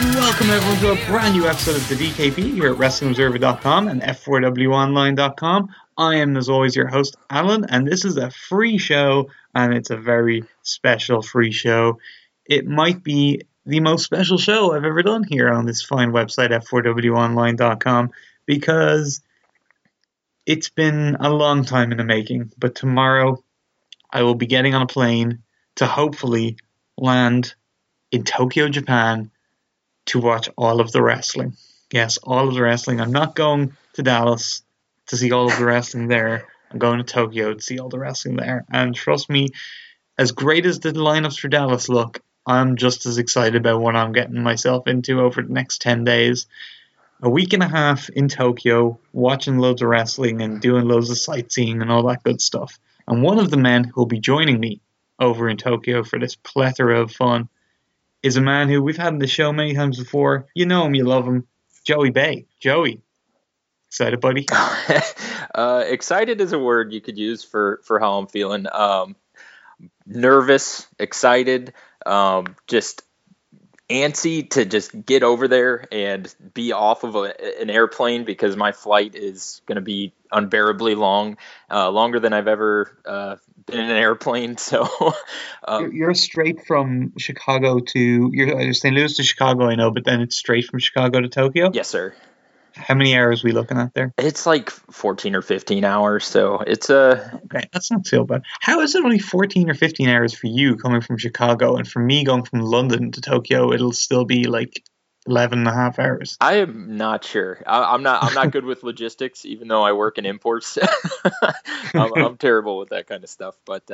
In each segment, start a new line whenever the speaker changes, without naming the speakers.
Welcome everyone to a brand new episode of the DKP here at WrestlingObserver.com and F4WOnline.com. I am, as always, your host, Alan, and this is a free show, and it's a very special free show. It might be the most special show I've ever done here on this fine website, F4WOnline.com, because it's been a long time in the making, but tomorrow I will be getting on a plane to hopefully land in Tokyo, Japan, to watch all of the wrestling. Yes, all of the wrestling. I'm not going to Dallas to see all of the wrestling there. I'm going to Tokyo to see all the wrestling there. And trust me, as great as the lineups for Dallas look, I'm just as excited about what I'm getting myself into over the next 10 days. A week and a half in Tokyo, watching loads of wrestling and doing loads of sightseeing and all that good stuff. And one of the men who'll be joining me over in Tokyo for this plethora of fun is a man who we've had on the show many times before. You know him, you love him, Joey Bay. Joey, excited, buddy?
Excited is a word you could use for how I'm feeling. Nervous, excited, just antsy to just get over there and be off of an airplane because my flight is going to be unbearably long, longer than I've ever been in an airplane. So
you're straight from Chicago to you're St. Louis to Chicago, I know, but then it's straight from Chicago to Tokyo.
Yes, sir.
How many hours are we looking at there?
It's like 14 or 15 hours, so it's
okay, that's not so bad. How is it only 14 or 15 hours for you coming from Chicago, and for me going from London to Tokyo, it'll still be like 11 and a half hours?
I am not sure. I'm not good with logistics, even though I work in imports. I'm terrible with that kind of stuff. But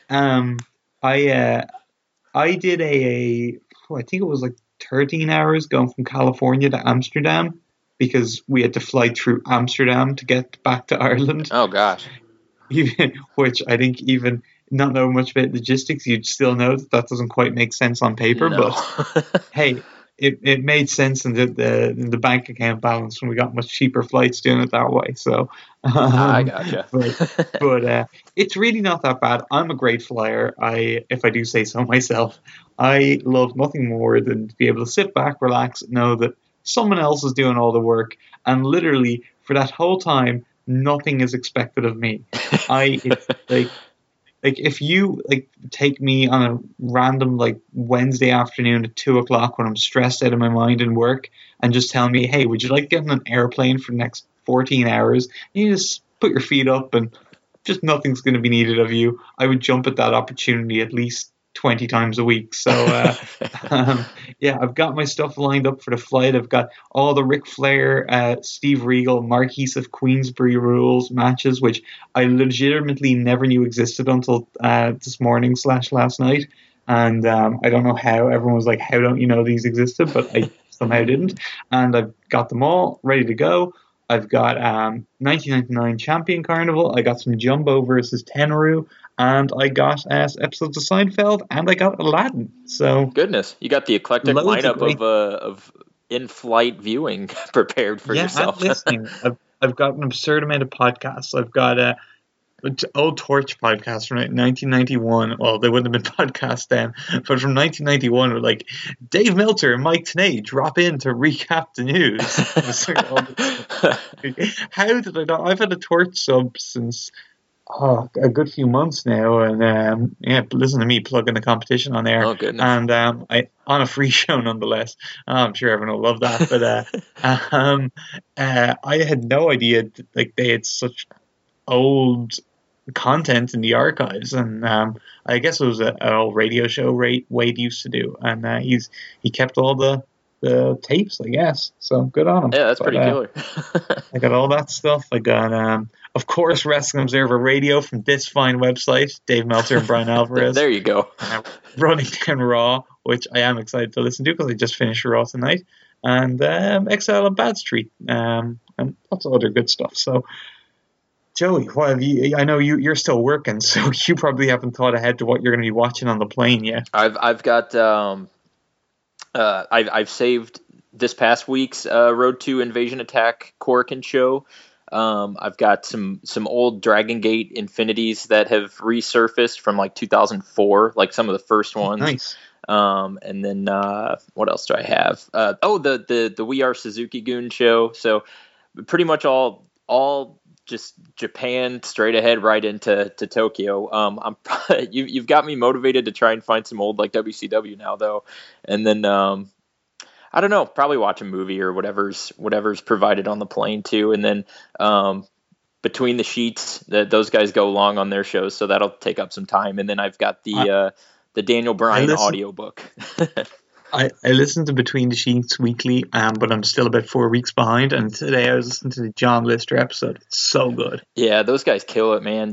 I did I think it was like 13 hours going from California to Amsterdam, because we had to fly through Amsterdam to get back to Ireland.
Oh, gosh.
Which I think, even not knowing much about logistics, you'd still know that doesn't quite make sense on paper.
No.
But hey, it made sense in the bank account balance when we got much cheaper flights doing it that way. So
I gotcha.
but it's really not that bad. I'm a great flyer. If I do say so myself, I love nothing more than to be able to sit back, relax, know that someone else is doing all the work, and literally for that whole time, nothing is expected of me. It's like if you take me on a random Wednesday afternoon at 2:00 when I'm stressed out of my mind in work, and just tell me, hey, would you like to get on an airplane for the next 14 hours? And you just put your feet up and just nothing's going to be needed of you. I would jump at that opportunity at least 20 times a week. So yeah, I've got my stuff lined up for the flight. I've got all the Ric Flair, Steve Regal, Marquise of Queensbury rules matches, which I legitimately never knew existed until this morning / last night. And I don't know how everyone was like, how don't you know these existed? But I somehow didn't. And I've got them all ready to go. I've got 1999 Champion Carnival. I got some Jumbo versus Tenryu. And I got episodes of Seinfeld, and I got Aladdin. So
goodness, you got the eclectic lineup of in-flight viewing prepared for yourself.
Yeah, and listening. I've got an absurd amount of podcasts. I've got Old Torch podcast from 1991. Well, they wouldn't have been podcasts then, but from 1991, were like Dave Meltzer and Mike Tenay drop in to recap the news. How did I not? I've had a Torch sub since a good few months now, and yeah, listen to me plugging the competition on air.
Oh, goodness.
And I on a free show nonetheless. I'm sure everyone will love that. But I had no idea that, they had such old content in the archives, and I guess it was an old radio show Wade used to do, and he kept all the tapes, I guess. So good on him.
Yeah, that's pretty killer.
I got all that stuff. I got of course, Wrestling Observer Radio from this fine website, Dave Meltzer and Brian Alvarez.
There you go.
Running down Raw, which I am excited to listen to because I just finished Raw tonight, and Exile on Bad Street, and lots of other good stuff. So, Joey, what have you? I know you're still working, so you probably haven't thought ahead to what you're going to be watching on the plane yet.
I've got I've saved this past week's Road to Invasion Attack Korakuen show. I've got some old Dragon Gate Infinities that have resurfaced from 2004, like some of the first ones.
Nice.
And then what else do I have? The We Are Suzuki-gun show. So pretty much all just Japan straight ahead right into Tokyo. You've got me motivated to try and find some old like WCW now though, and then I don't know, probably watch a movie or whatever's provided on the plane too, and then Between the Sheets, those guys go long on their shows, so that'll take up some time, and then I've got the Daniel Bryan audiobook.
I listen to Between the Sheets weekly, but I'm still about 4 weeks behind. And today I was listening to the John Lister episode. It's so good.
Yeah, those guys kill it, man.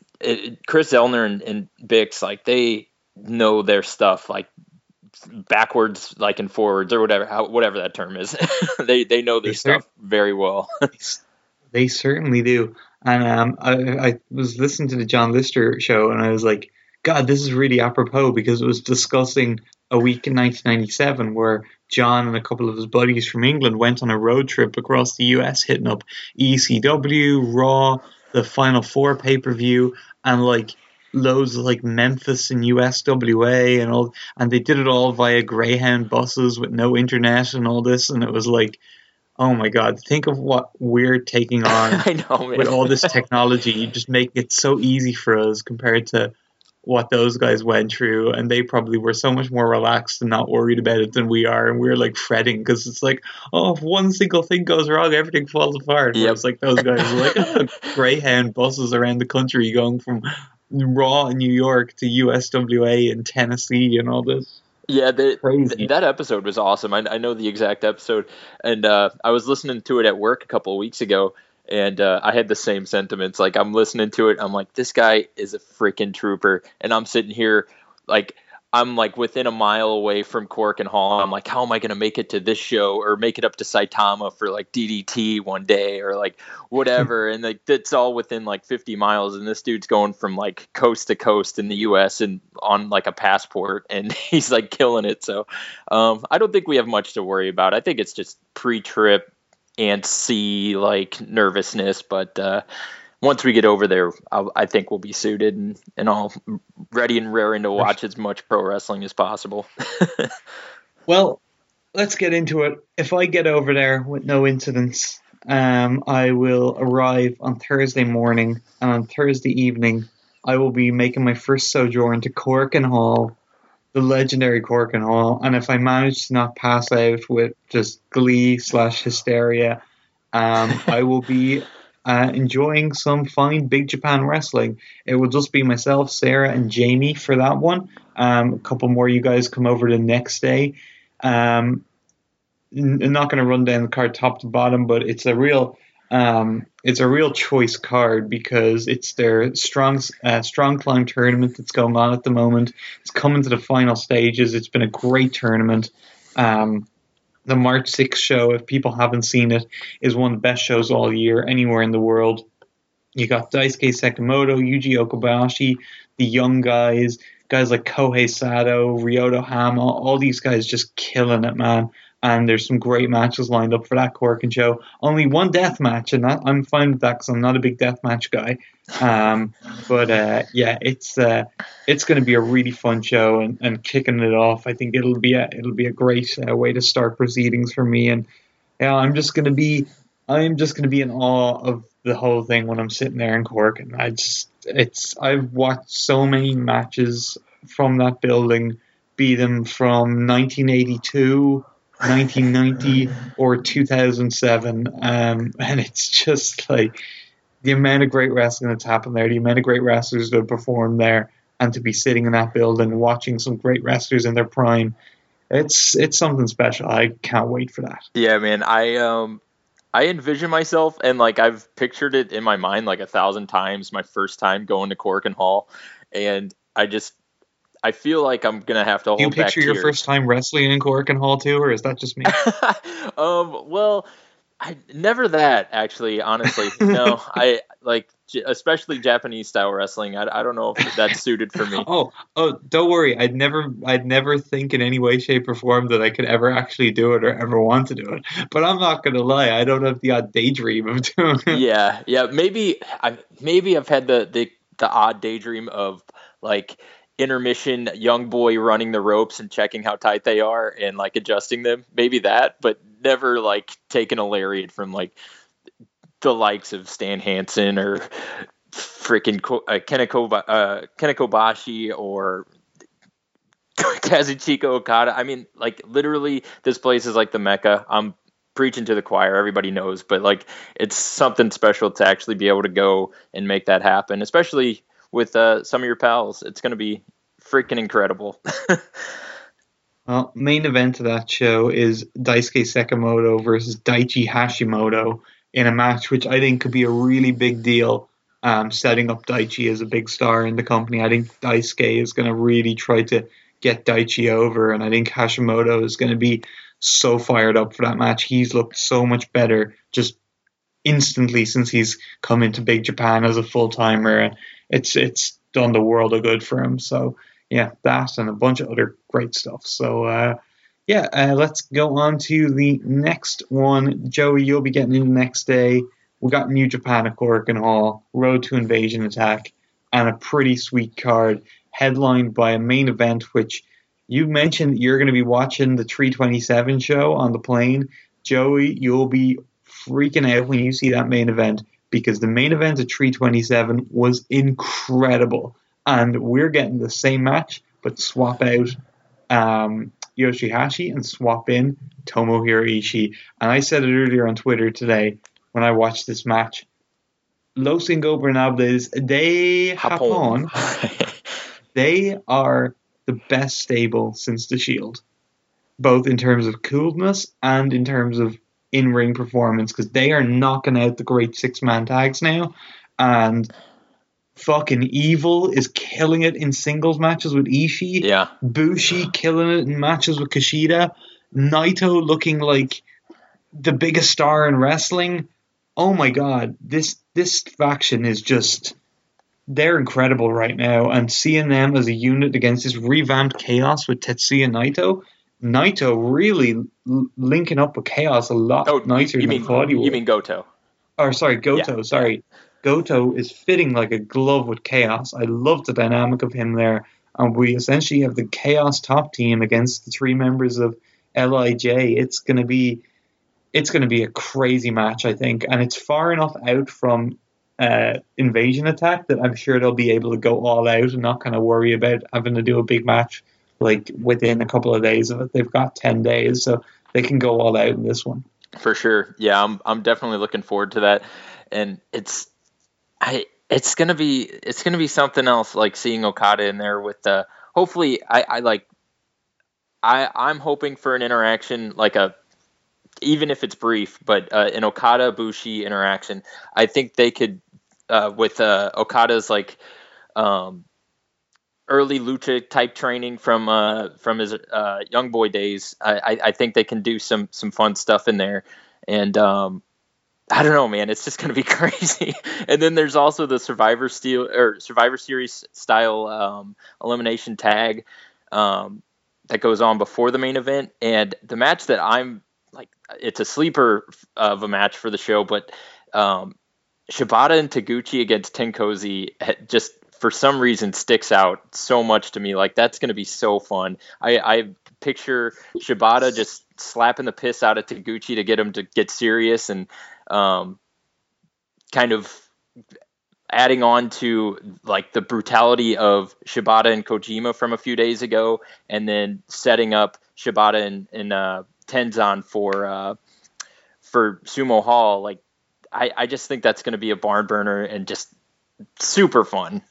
Chris Zellner and Bix, like they know their stuff, like backwards, like and forwards, or whatever that term is. they know their stuff very well.
They certainly do. And I was listening to the John Lister show, and I was like, God, this is really apropos because it was discussing a week in 1997 where John and a couple of his buddies from England went on a road trip across the US, hitting up ECW, Raw, the Final Four pay-per-view, and like loads of like Memphis and USWA and all, and they did it all via Greyhound buses with no internet and all this, and it was like, oh my God, think of what we're taking on
I know, man.
With all this technology. You just make it so easy for us compared to what those guys went through, and they probably were so much more relaxed and not worried about it than we are, and we're like fretting because it's like, oh, if one single thing goes wrong, everything falls apart.
Yep.
Whereas like those guys are like Greyhound buses around the country going from Raw in New York to USWA in Tennessee and all this.
Yeah, that episode was awesome. I know the exact episode, and I was listening to it at work a couple of weeks ago, and I had the same sentiments. Like, I'm listening to it, I'm like, this guy is a freaking trooper, and I'm sitting here, like, I'm like within a mile away from Cork and Hall. I'm like, how am I going to make it to this show or make it up to Saitama for like DDT one day or like whatever? And like that's all within like 50 miles. And this dude's going from like coast to coast in the U.S. and on like a passport, and he's like killing it. So I don't think we have much to worry about. I think it's just pre-trip and like nervousness, but once we get over there, I think we'll be suited and all ready and raring to watch as much pro wrestling as possible.
Well, let's get into it. If I get over there with no incidents, I will arrive on Thursday morning, and on Thursday evening, I will be making my first sojourn to Cork and Hall, the legendary Cork and Hall. And if I manage to not pass out with just glee/hysteria, I will be enjoying some fine Big Japan wrestling. It will just be myself, Sarah, and Jamie for that one. A couple more you guys come over the next day. I'm not going to run down the card top to bottom, but it's a real choice card because it's their strong climb tournament that's going on at the moment. It's coming to the final stages. It's been a great tournament. The March 6th show, if people haven't seen it, is one of the best shows all year anywhere in the world. You got Daisuke Sekimoto, Yuji Okabashi, the young guys like Kohei Sato, Ryoto Hama, all these guys just killing it, man. And there's some great matches lined up for that Corkin show. Only one death match, and I'm fine with that because I'm not a big death match guy. Yeah, it's going to be a really fun show and kicking it off. I think it'll be a great way to start proceedings for me. And yeah, I'm just going to be in awe of the whole thing when I'm sitting there in Cork. And I've watched so many matches from that building, be them from 1982. 1990 or 2007, and it's just like the amount of great wrestling that's happened there, the amount of great wrestlers that have performed there, and to be sitting in that building watching some great wrestlers in their prime, it's something special. I can't wait for that.
Yeah, man, I envision myself, and like I've pictured it in my mind like 1,000 times my first time going to Cork and Hall, and I feel like I'm gonna have to hold back.
Do you picture your first time wrestling in Cork and Hall too, or is that just me?
Well, I never that actually. Honestly, no. I like especially Japanese style wrestling. I don't know if that's suited for me.
Oh, don't worry. I'd never think in any way, shape, or form that I could ever actually do it or ever want to do it. But I'm not gonna lie. I don't have the odd daydream of doing it.
Yeah. Maybe I've had the odd daydream of like intermission young boy running the ropes and checking how tight they are and like adjusting them. Maybe that, but never like taking a lariat from like the likes of Stan Hansen or freaking Ken Kobashi or Kazuchika Okada. I mean, like literally, this place is like the Mecca. I'm preaching to the choir. Everybody knows, but like it's something special to actually be able to go and make that happen, especially with some of your pals. It's going to be freaking incredible.
Well, main event of that show is Daisuke Sekimoto versus Daichi Hashimoto in a match which I think could be a really big deal, setting up Daichi as a big star in the company. I think Daisuke is going to really try to get Daichi over, and I think Hashimoto is going to be so fired up for that match. He's looked so much better just instantly since he's come into Big Japan as a full-timer, and it's done the world of good for him. So yeah, that and a bunch of other great stuff. So let's go on to the next one. Joey, you'll be getting in the next day. We got New Japan at Korakuen Hall, Road to Invasion Attack, and a pretty sweet card headlined by a main event which you mentioned you're going to be watching the 327 show on the plane. Joey, you'll be freaking out when you see that main event, because the main event at 327 was incredible. And we're getting the same match, but swap out Yoshihashi and swap in Tomohiro Ishii. And I said it earlier on Twitter today when I watched this match. Los Ingobernables de Japón, they are the best stable since the Shield, both in terms of coolness and in terms of in-ring performance, because they are knocking out the great six-man tags now, and fucking Evil is killing it in singles matches with Ishii.
Yeah.
Bushi killing it in matches with Kushida. Naito looking like the biggest star in wrestling. Oh my god, this faction is just, they're incredible right now, and seeing them as a unit against this revamped Chaos with Tetsuya Naito really linking up with Chaos a lot nicer than Claudio.
You mean Goto?
Or sorry, Goto. Yeah, sorry. Yeah. Goto is fitting like a glove with Chaos. I love the dynamic of him there. And we essentially have the Chaos top team against the three members of LIJ. It's gonna be a crazy match, I think. And it's far enough out from Invasion Attack that I'm sure they'll be able to go all out and not kind of worry about having to do a big match like within a couple of days of it. They've got 10 days, so they can go all out in this one.
For sure. Yeah, I'm definitely looking forward to that. And it's gonna be something else, like seeing Okada in there with the, hopefully I'm hoping for an interaction, like even if it's brief, but an Okada Bushi interaction. I think they could with Okada's like early lucha type training from his young boy days. I think they can do some fun stuff in there, and I don't know, man. It's just going to be crazy. And then there's also the Survivor Series style elimination tag that goes on before the main event, and the match that I'm like, it's a sleeper of a match for the show, but Shibata and Taguchi against Tenkozy just for some reason sticks out so much to me. Like, that's going to be so fun. I picture Shibata just slapping the piss out of Taguchi to get him to get serious, and kind of adding on to like the brutality of Shibata and Kojima from a few days ago, and then setting up Shibata and Tenzan for Sumo Hall. Like, I just think that's going to be a barn burner and just super fun.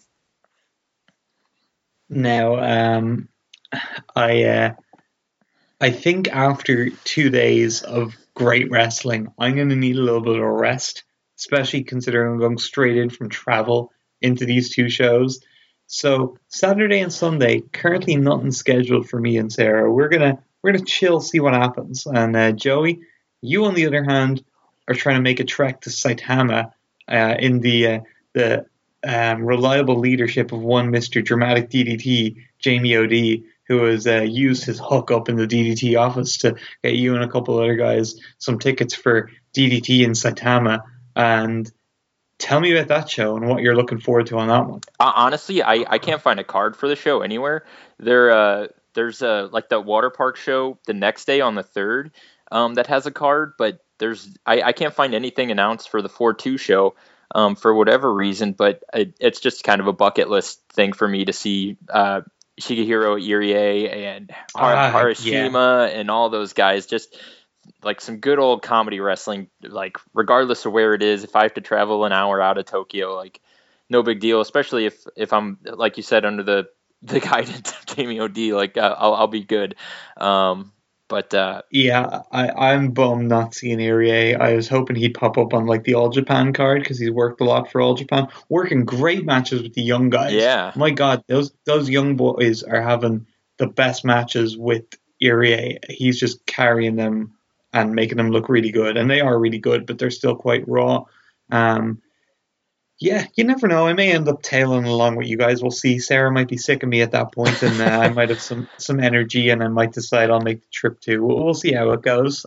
Now, I think after 2 days of great wrestling, I'm going to need a little bit of a rest, especially considering I'm going straight in from travel into these two shows. So Saturday and Sunday, currently nothing scheduled for me and Sarah. We're gonna chill, see what happens. And Joey, you on the other hand are trying to make a trek to Saitama in the reliable leadership of one Mr. Dramatic DDT, Jamie O'D, who has used his hook up in the DDT office to get you and a couple other guys some tickets for DDT in Saitama. And Tell me about that show and what you're looking forward to on that one.
Honestly, I can't find a card for the show anywhere. There's like the water park show the next day on the 3rd, that has a card, but I can't find anything announced for the 4/2 show, for whatever reason. But it's just kind of a bucket list thing for me to see Shigehiro Irie and
Yeah.
Harashima and all those guys. Just like some good old comedy wrestling, like regardless of where it is. If I have to travel an hour out of Tokyo, like no big deal, especially if I'm, like you said, under the guidance of Jamie OD, like I'll be good. But
Yeah, I'm bummed not seeing Irie. I was hoping he'd pop up on like the All Japan card because he's worked a lot for All Japan, working great matches with the young guys.
yeah,
My God, those young boys are having the best matches with Irie. He's just carrying them and making them look really good, and they are really good, but they're still quite raw. Um, yeah, you never know. I may end up tailing along with you guys. We'll see. Sarah might be sick of me at that point, and I might have some energy, and I might decide I'll make the trip too. We'll see how it goes.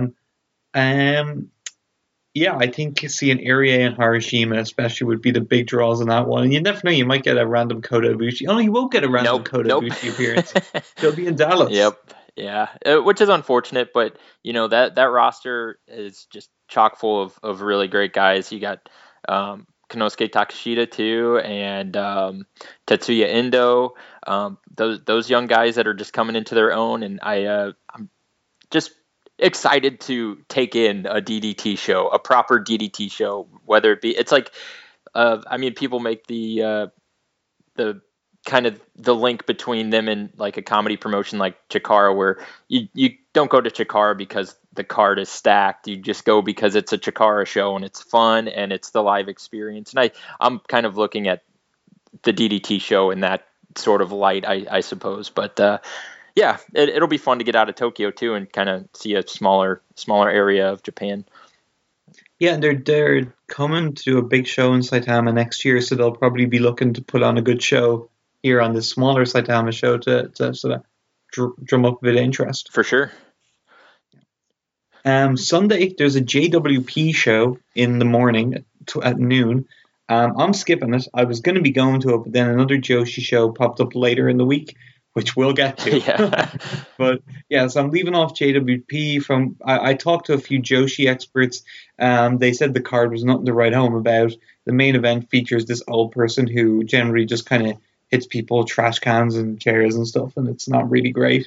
Um, yeah, I think seeing Irie and Hiroshima especially would be the big draws on that one. And you never know, you might get a random Kota Ibushi. Oh, you won't get a random
nope,
Kota
nope.
Ibushi appearance. He'll be in Dallas.
Yep, yeah, which is unfortunate, but that roster is just chock full of really great guys. You got Konosuke Takashita too, and Tetsuya Endo. Those young guys that are just coming into their own, and I'm just excited to take in a DDT show, a proper DDT show. Whether it be, it's like, I mean, people make the kind of the link between them and like a comedy promotion like Chikara, where you don't go to Chikara because the card is stacked. You just go because it's a Chikara show and it's fun and it's the live experience. And I'm kind of looking at the DDT show in that sort of light, I suppose. But yeah, it'll be fun to get out of Tokyo too and kind of see a smaller area of Japan.
Yeah, they're coming to a big show in Saitama next year, so they'll probably be looking to put on a good show here on the smaller Saitama show to sort of drum up a bit of interest.
For sure.
Sunday, there's a JWP show in the morning at noon. I'm skipping it. I was going to be going to it, but then another Joshi show popped up later in the week, which we'll get to.
Yeah.
But yeah, so I'm leaving off JWP. I talked to a few Joshi experts. They said the card was nothing to write home about. The main event features this old person who generally just kind of hits people with trash cans and chairs and stuff, and it's not really great.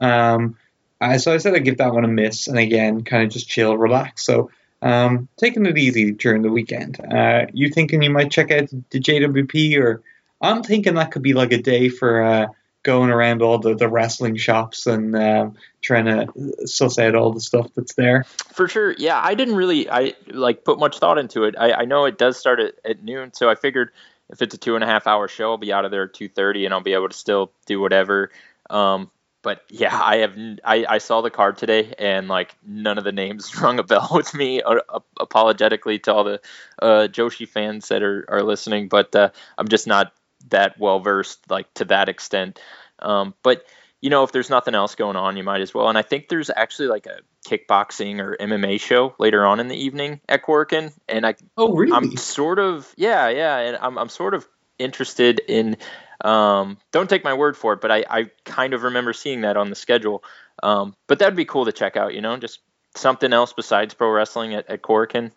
So I said I'd give that one a miss, and again, kind of just chill, relax. So taking it easy during the weekend. You thinking you might check out the JWP, or I'm thinking that could be like a day for going around all the wrestling shops and trying to suss out all the stuff that's there.
For sure. Yeah, I didn't really put much thought into it. I know it does start at noon, so I figured if it's a 2.5 hour show, I'll be out of there at 2:30 and I'll be able to still do whatever. But yeah, I saw the card today and like none of the names rung a bell with me. Apologetically to all the Joshi fans that are listening, but I'm just not that well versed like to that extent. But if there's nothing else going on, you might as well. And I think there's actually like a kickboxing or MMA show later on in the evening at Korakuen, and
really?
I'm sort of and I'm sort of interested in. Don't take my word for it, but I kind of remember seeing that on the schedule. But that'd be cool to check out, just something else besides pro wrestling at Korakuen.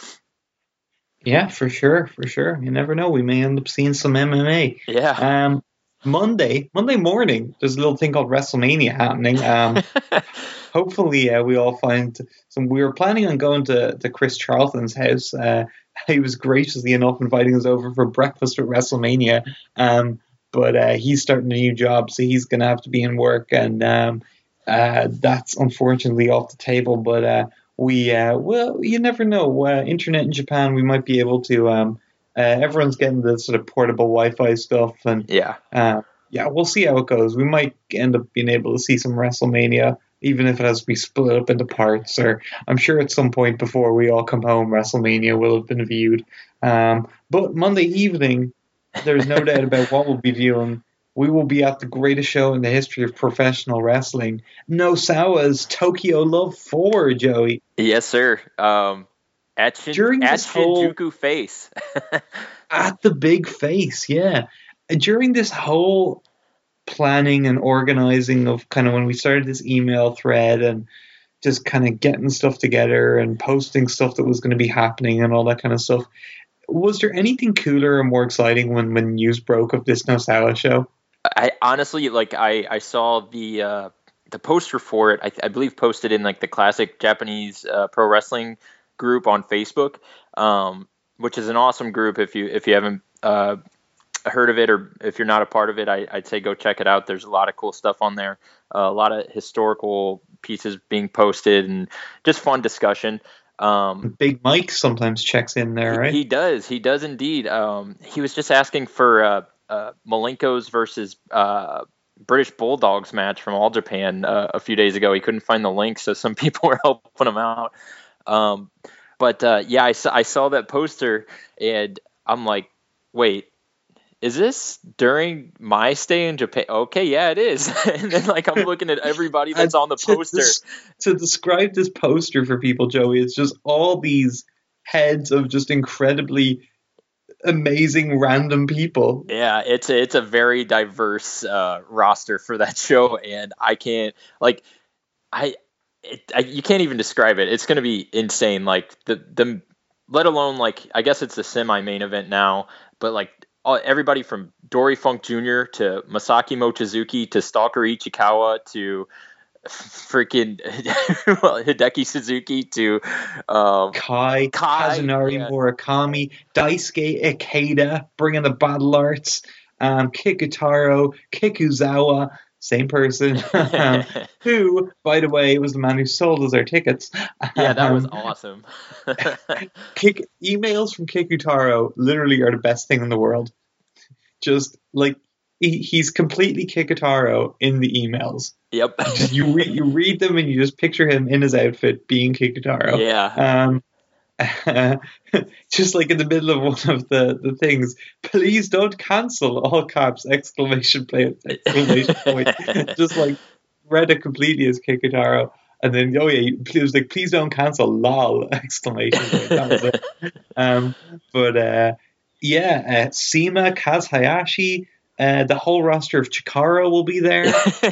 Yeah, for sure. You never know. We may end up seeing some MMA.
Yeah.
Monday morning, there's a little thing called WrestleMania happening. Hopefully, we all find some. We were planning on going to Chris Charlton's house. He was graciously enough inviting us over for breakfast at WrestleMania. But he's starting a new job, so he's going to have to be in work, and that's unfortunately off the table. But well, you never know. Internet in Japan, we might be able to. Everyone's getting the sort of portable Wi-Fi stuff, and we'll see how it goes. We might end up being able to see some WrestleMania, even if it has to be split up into parts. Or I'm sure at some point before we all come home, WrestleMania will have been viewed. But Monday evening, there's no doubt about what we'll be viewing. We will be at the greatest show in the history of professional wrestling, Nosawa's Tokyo Love 4, Joey.
Yes, sir.
during
at
this whole
Shinjuku Face.
at the big face, yeah. During this whole planning and organizing of kind of when we started this email thread and just kind of getting stuff together and posting stuff that was going to be happening and all that kind of stuff. Was there anything cooler or more exciting when news broke of this Nosawa show?
I honestly, like, I saw the poster for it. I believe posted in like the classic Japanese pro wrestling group on Facebook, which is an awesome group. If you haven't heard of it, or if you're not a part of it, I'd say go check it out. There's a lot of cool stuff on there, a lot of historical pieces being posted, and just fun discussion.
Big Mike sometimes checks in there, right?
He does indeed. He was just asking for Malenko's versus British Bulldogs match from All Japan a few days ago. He couldn't find the link, so some people were helping him out. But yeah, I saw that poster, and I'm like, wait, is this during my stay in Japan? Okay, yeah, it is. And then, like, I'm looking at everybody that's on the poster.
To describe this poster for people, Joey, it's just all these heads of just incredibly amazing random people.
Yeah, it's a very diverse roster for that show, and I can't, like, you can't even describe it. It's going to be insane. Like, the let alone, like, I guess it's the semi-main event now, but like, everybody from Dory Funk Jr. to Masaki Mochizuki to Stalker Ichikawa to freaking Hideki Suzuki to
Kai, Kazunari Murakami, Daisuke Ikeda bringing the battle arts, Kikutaro, Kikuzawa, same person, who, by the way, was the man who sold us our tickets.
Yeah, that was awesome.
Emails from Kikutaro literally are the best thing in the world. Just like he's completely Kikutaro in the emails.
Yep.
You read them and you just picture him in his outfit being Kikutaro.
Yeah.
Just like in the middle of one of the things, please don't cancel, all caps, exclamation point. Just like read it completely as Kikutaro. And then, oh yeah, it was like, please don't cancel, lol, exclamation point. That was it. But Sima, Kaz Hayashi, the whole roster of Chikara will be there.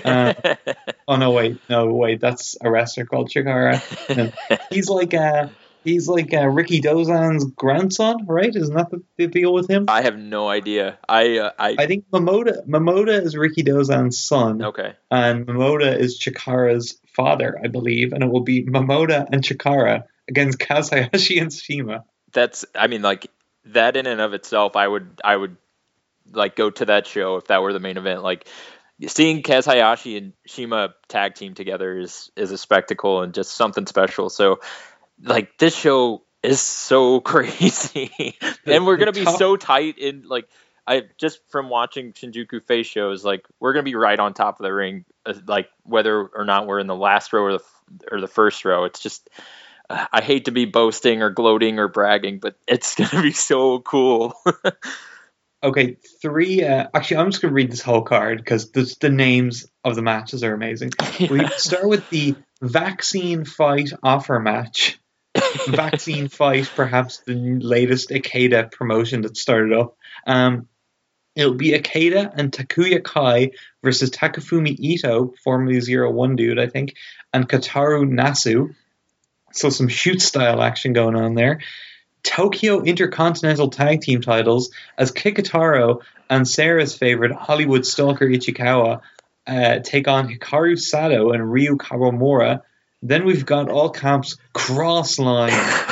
Oh no, wait, that's a wrestler called Chikara. He's like Ricky Dozan's grandson, right? Isn't that the deal with him?
I have no idea. I
think Momoda is Ricky Dozan's son.
Okay.
And Momoda is Chikara's father, I believe, and it will be Momoda and Chikara against Kaz Hayashi and Shima.
Like, that in and of itself, I would like go to that show if that were the main event. Like, seeing Kaz Hayashi and Shima tag team together is a spectacle and just something special. So, like, this show is so crazy, and we're gonna be so tight in, like, I just from watching Shinjuku Face shows, like, we're gonna be right on top of the ring, like, whether or not we're in the last row or the first row. It's just, I hate to be boasting or gloating or bragging, but it's gonna be so cool.
Okay, actually, I'm just going to read this whole card because the names of the matches are amazing. Yeah. We start with the Vaccine Fight offer match. Vaccine Fight, perhaps the latest Ikeda promotion that started up. It'll be Ikeda and Takuya Kai versus Takafumi Ito, formerly 0-1 dude, I think, and Kataru Nasu. So some shoot style action going on there. Tokyo Intercontinental Tag Team titles as Kikutaro and Sarah's favorite Hollywood stalker Ichikawa take on Hikaru Sato and Ryu Kawamura. Then we've got all camps Crossline.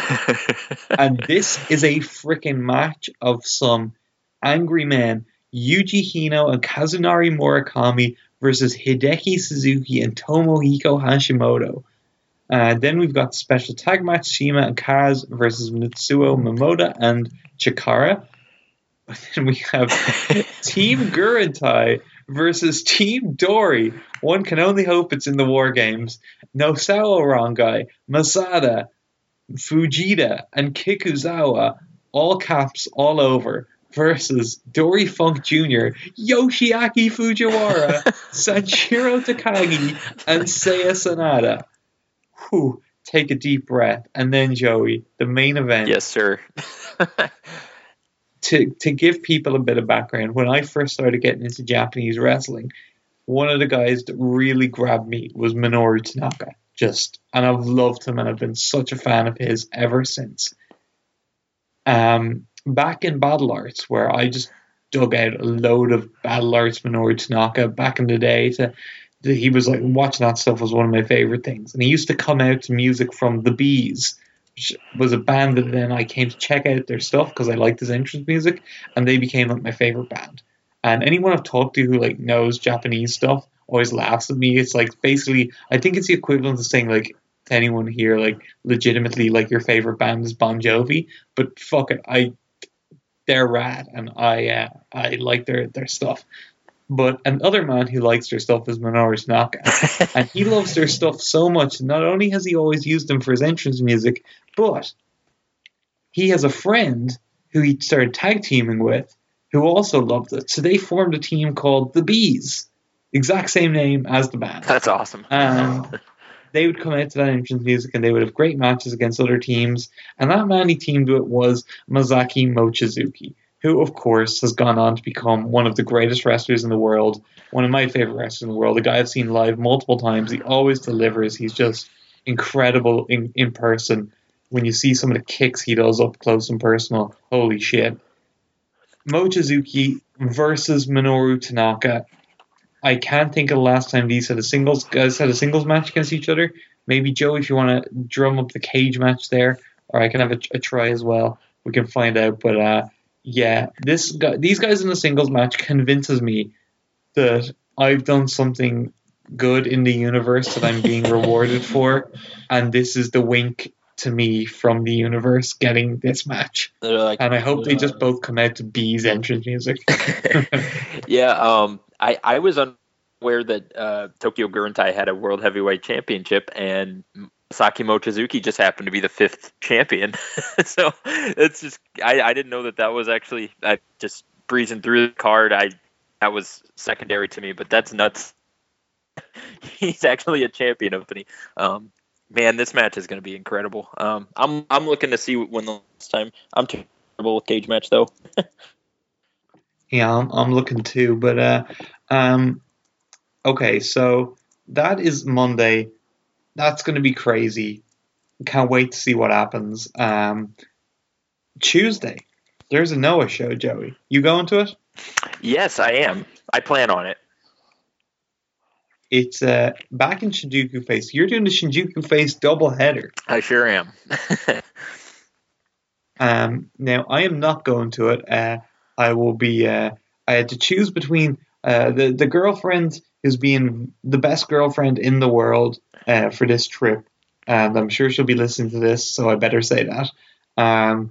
And this is a freaking match of some angry men. Yuji Hino and Kazunari Murakami versus Hideki Suzuki and Tomohiko Hashimoto. Then we've got special tag match Shima and Kaz versus Mitsuo Momoda and Chikara. Then we have Team Gurentai versus Team Dory. One can only hope it's in the War Games. Nosawa Rongai, Masada, Fujita, and Kikuzawa, all caps all over, versus Dory Funk Jr., Yoshiaki Fujiwara, Sanshiro Takagi, and Seiya Sanada. Whew, take a deep breath, and then Joey, the main event.
Yes, sir.
To give people a bit of background, when I first started getting into Japanese wrestling, one of the guys that really grabbed me was Minoru Tanaka. And I've loved him, and I've been such a fan of his ever since. Back in Battle Arts, where I just dug out a load of Battle Arts Minoru Tanaka back in the day. He was like, watching that stuff was one of my favorite things, and he used to come out to music from The Bees, which was a band that then I came to check out their stuff because I liked his entrance music, and they became like my favorite band. And anyone I've talked to who like knows Japanese stuff always laughs at me. It's like basically, I think it's the equivalent of saying like to anyone here like legitimately like your favorite band is Bon Jovi, but fuck it, they're rad and I like their stuff. But another man who likes their stuff is Minoru Tanaka, and he loves their stuff so much. Not only has he always used them for his entrance music, but he has a friend who he started tag teaming with who also loved it. So they formed a team called The Bees, exact same name as the band.
That's awesome.
And they would come out to that entrance music and they would have great matches against other teams. And that man he teamed with was Masaki Mochizuki, who, of course, has gone on to become one of the greatest wrestlers in the world, one of my favorite wrestlers in the world, a guy I've seen live multiple times. He always delivers. He's just incredible in person. When you see some of the kicks he does up close and personal, holy shit. Mochizuki versus Minoru Tanaka. I can't think of the last time these guys had a singles match against each other. Maybe, Joe, if you want to drum up the cage match there, or I can have a try as well. We can find out. But yeah, these guys in the singles match convinces me that I've done something good in the universe that I'm being rewarded for, and this is the wink to me from the universe getting this match.
Like,
and I hope they just both come out to B's entrance music.
Yeah, I was unaware that Tokyo Guruntai had a World Heavyweight Championship, and Masaki Mochizuki just happened to be the 5th champion. So it's just I didn't know that was actually just breezing through the card. That was secondary to me, but that's nuts. He's actually a champion of the. Man, this match is going to be incredible. I'm looking to see when the last time. I'm terrible with cage match though.
Yeah, I'm looking too, but okay, so that is Monday. That's going to be crazy. Can't wait to see what happens. Tuesday, there's a Noah show, Joey. You going to it?
Yes, I am. I plan on it.
It's back in Shinjuku Face. You're doing the Shinjuku Face doubleheader.
I sure am.
Now, I am not going to it. I will be. I had to choose between the girlfriend who's being the best girlfriend in the world for this trip, and I'm sure she'll be listening to this, so I better say that.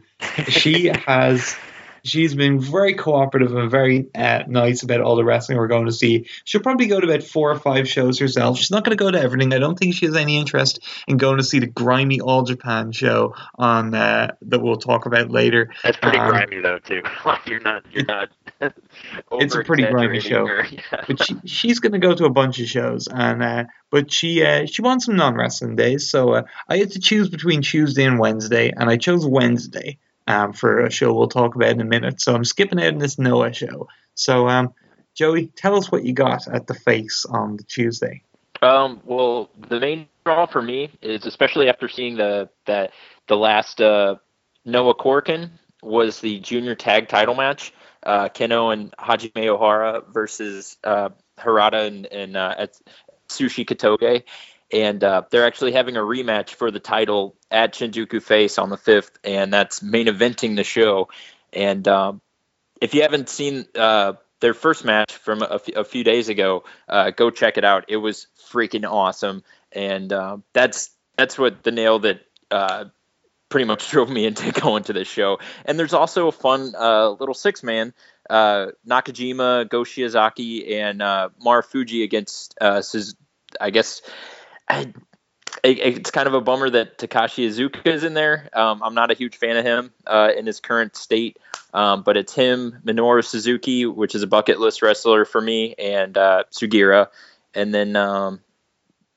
She's been very cooperative and very nice about all the wrestling we're going to see. She'll probably go to about 4 or 5 shows herself. She's not going to go to everything. I don't think she has any interest in going to see the grimy All Japan show on that we'll talk about later.
That's pretty grimy though too. You're not.
It's a pretty grimy show, yeah. But she's going to go to a bunch of shows, and but she wants some non-wrestling days. So I had to choose between Tuesday and Wednesday, and I chose Wednesday. For a show we'll talk about in a minute. So I'm skipping out in this Noah show. So, Joey, tell us what you got at the Face on the Tuesday.
Well, the main draw for me is, especially after seeing the last Noah Korakuen, was the junior tag title match. Keno and Hajime Ohara versus Harada and Atsushi Kotoge. And they're actually having a rematch for the title at Shinjuku Face on the 5th, and that's main eventing the show. And if you haven't seen their first match from a few days ago, go check it out. It was freaking awesome, and that's what the nail that pretty much drove me into going to this show. And there's also a fun little 6-man, Nakajima, Go Shiozaki, and Marufuji against, I guess. It's kind of a bummer that Takashi Iizuka is in there. I'm not a huge fan of him in his current state, but it's him, Minoru Suzuki, which is a bucket list wrestler for me, and Sugiura. And then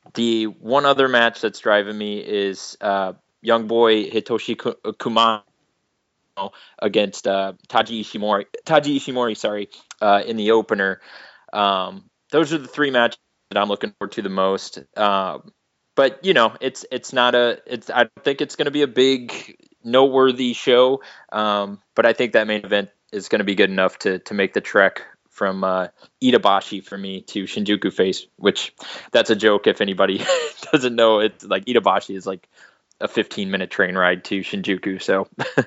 The one other match that's driving me is young boy Hitoshi Kumano against Taji Ishimori, sorry, in the opener. Those are the three matches that I'm looking forward to the most. But it's not I don't think it's going to be a big noteworthy show. But I think that main event is going to be good enough to make the trek from Itabashi for me to Shinjuku Face, which that's a joke if anybody doesn't know. It's like Itabashi is like a 15-minute train ride to Shinjuku. So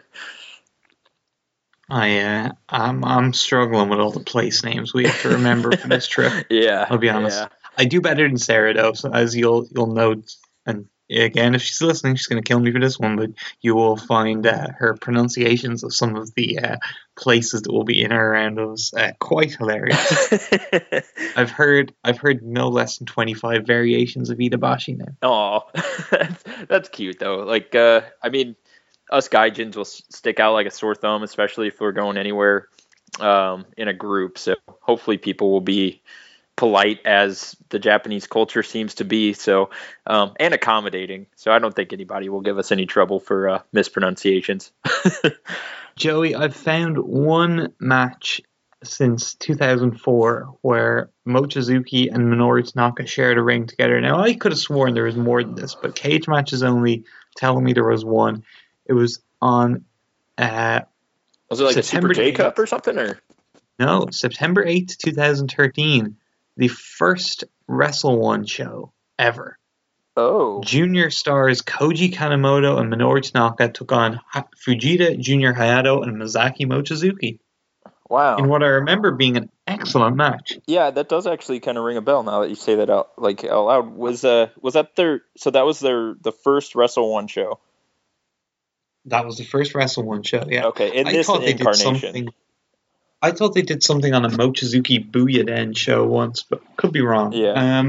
I'm struggling with all the place names we have to remember for this trip.
Yeah,
I'll be honest.
Yeah.
I do better than Sarah though, so as you'll note. And again, if she's listening, she's going to kill me for this one, but you will find her pronunciations of some of the places that will be in or around us quite hilarious. I've heard no less than 25 variations of Itabashi now.
Oh, that's cute though. Like, I mean, us gaijins will stick out like a sore thumb, especially if we're going anywhere in a group. So hopefully people will be polite as the Japanese culture seems to be, so and accommodating. So I don't think anybody will give us any trouble for mispronunciations.
Joey, I've found one match since 2004 where Mochizuki and Minoru Tanaka shared a ring together. Now, I could have sworn there was more than this, but Cage Match is only telling me there was one. It was on
was it like September a Super J Cup or something? Or
no, September 8th, 2013. The first Wrestle One show ever.
Oh.
Junior stars Koji Kanemoto and Minoru Tanaka took on Fujita, Junior Hayato, and Masaki Mochizuki.
Wow.
In what I remember being an excellent match.
Yeah, that does actually kind of ring a bell now that you say that out loud. Was that the first Wrestle One show?
That was the first Wrestle One show, yeah.
Okay, in this incarnation.
I thought they did something on a Mochizuki Booyah show once, but could be wrong.
Yeah.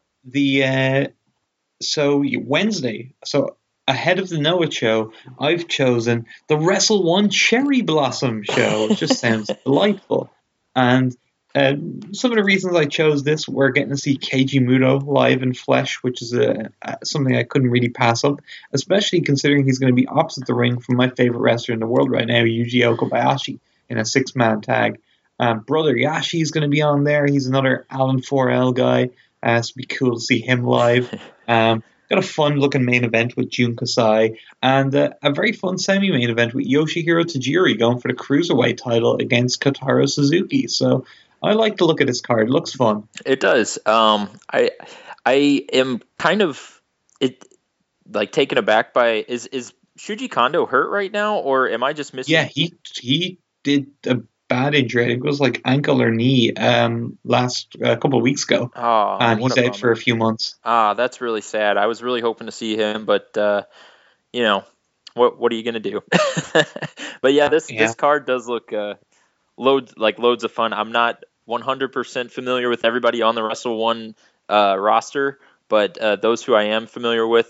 So Wednesday, so ahead of the Noah show, I've chosen the Wrestle One Cherry Blossom show. It just sounds delightful. And some of the reasons I chose this were getting to see Keiji Muto live in flesh, which is something I couldn't really pass up, especially considering he's going to be opposite the ring from my favorite wrestler in the world right now, Yuji Okabayashi, in a 6-man tag. Brother Yashi is going to be on there. He's another Alan 4L guy. So it'd be cool to see him live. Got a fun-looking main event with Jun Kasai, and a very fun semi-main event with Yoshihiro Tajiri going for the Cruiserweight title against Kotaro Suzuki. So I like the look of this card. It looks fun.
It does. I am kind of taken aback by is Shuji Kondo hurt right now, or am I just missing?
Yeah, he did a bad injury. I think it was like ankle or knee last couple of weeks ago.
Oh,
and he's out for a few months.
That's really sad. I was really hoping to see him, but what are you gonna do? But yeah, this card does look loads of fun. I'm not 100% familiar with everybody on the Wrestle One roster, but those who I am familiar with,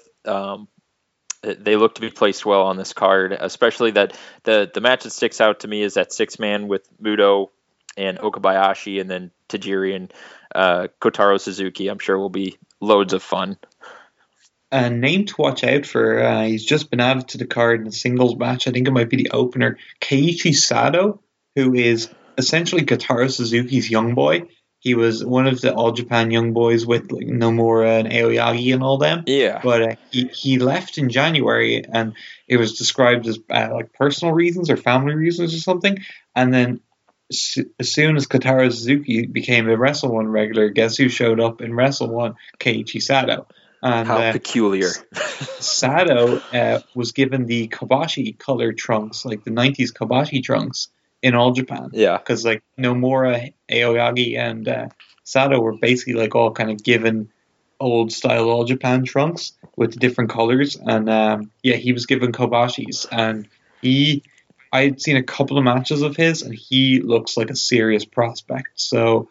they look to be placed well on this card, especially that the match that sticks out to me is that 6-man with Muto and Okabayashi, and then Tajiri and Kotaro Suzuki. I'm sure will be loads of fun.
A name to watch out for, he's just been added to the card in a singles match. I think it might be the opener. Keiichi Sato, who is essentially Kotaro Suzuki's young boy. He was one of the All Japan young boys with Nomura and Aoyagi and all them.
Yeah.
But he left in January, and it was described as personal reasons or family reasons or something. And then as soon as Kotaro Suzuki became a Wrestle One regular, guess who showed up in Wrestle One? Keiichi Sato. And,
how peculiar.
Sato was given the Kobashi color trunks, like the 90s Kobashi trunks, in All Japan.
Yeah.
Because Nomura, Aoyagi, and Sato were basically all kind of given old style All Japan trunks with different colors. And he was given Kobashis. And I'd seen a couple of matches of his, and he looks like a serious prospect. So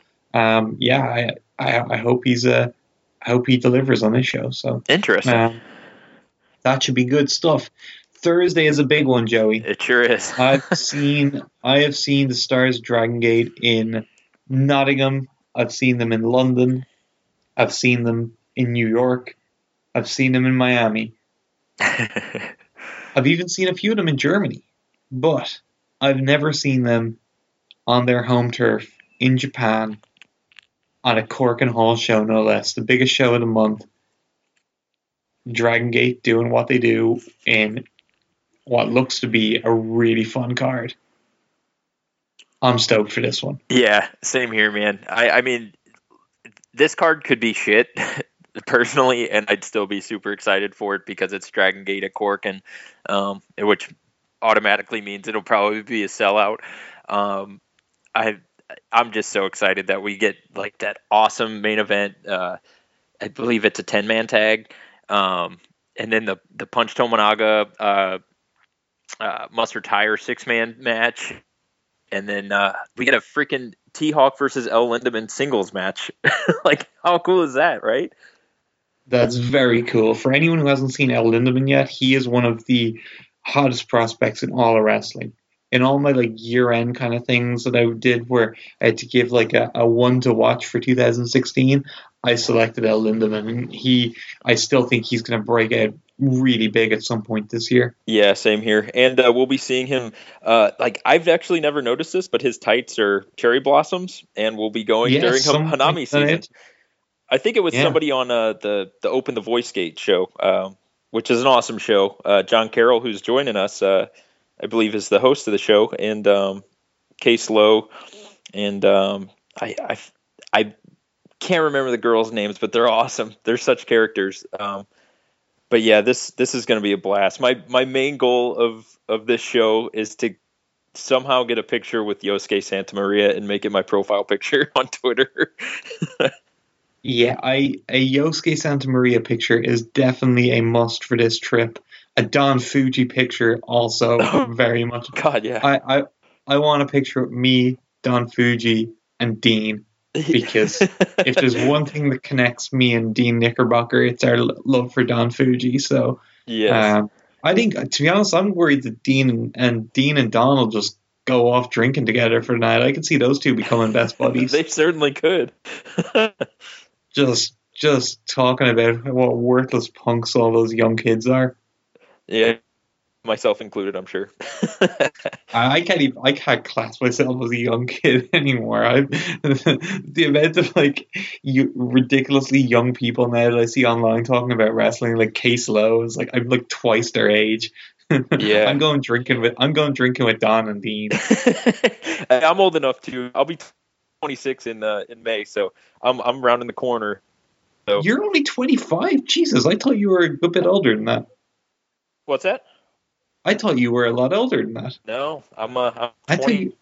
I hope I hope he delivers on this show. So
interesting.
That should be good stuff. Thursday is a big one, Joey.
It sure is.
I have seen the Stars Dragon Gate in Nottingham. I've seen them in London. I've seen them in New York. I've seen them in Miami. I've even seen a few of them in Germany. But I've never seen them on their home turf in Japan on a Cork and Hall show, no less. The biggest show of the month. Dragon Gate doing what they do in what looks to be a really fun card. I'm stoked for this one.
Yeah, same here, man. I mean, this card could be shit, personally, and I'd still be super excited for it because it's Dragon Gate at Cork, and which automatically means it'll probably be a sellout. Um, I'm just so excited that we get like that awesome main event. I believe it's a 10-man tag, and then the Punch Tominaga Mustard Tire 6-man match. And then we get a freaking T-Hawk versus El Lindemann singles match. Like, how cool is that, right?
That's very cool. For anyone who hasn't seen El Lindemann yet, he is one of the hottest prospects in all of wrestling. In all my like year-end kind of things that I did where I had to give like a one to watch for 2016, I selected El Lindemann, and I still think he's going to break out really big at some point this year.
Yeah, same here. And we'll be seeing him. Like, I've actually never noticed this, but his tights are cherry blossoms, and we'll be going during Hanami season. I think it was somebody on the Open the Voice Gate show, which is an awesome show. John Carroll, who's joining us, I believe, is the host of the show, and Case Lowe, and I can't remember the girls' names, but they're awesome. They're such characters. But yeah, this is going to be a blast. My main goal of this show is to somehow get a picture with Yosuke Santa Maria and make it my profile picture on Twitter.
Yeah, a Yosuke Santa Maria picture is definitely a must for this trip. A Don Fuji picture also very much.
God, yeah.
I want a picture of me, Don Fuji, and Dean. Because if there's one thing that connects me and Dean Knickerbocker, it's our love for Don Fuji. So,
yes.
I think, to be honest, I'm worried that Dean and Don will just go off drinking together for the night. I could see those two becoming best buddies.
They certainly could.
just talking about what worthless punks all those young kids are.
Yeah. Myself included, I'm sure.
I can't class myself as a young kid anymore. The amount of like ridiculously young people now that I see online talking about wrestling, like Case Lowe, is like I'm like twice their age.
Yeah,
I'm going drinking with Don and Dean.
I'm old enough to. I'll be 26 in May, so I'm rounding the corner. So.
You're only 25. Jesus, I thought you were a good bit older than that.
What's that?
I thought you were a lot older than that.
No, I'm 20.
I thought you.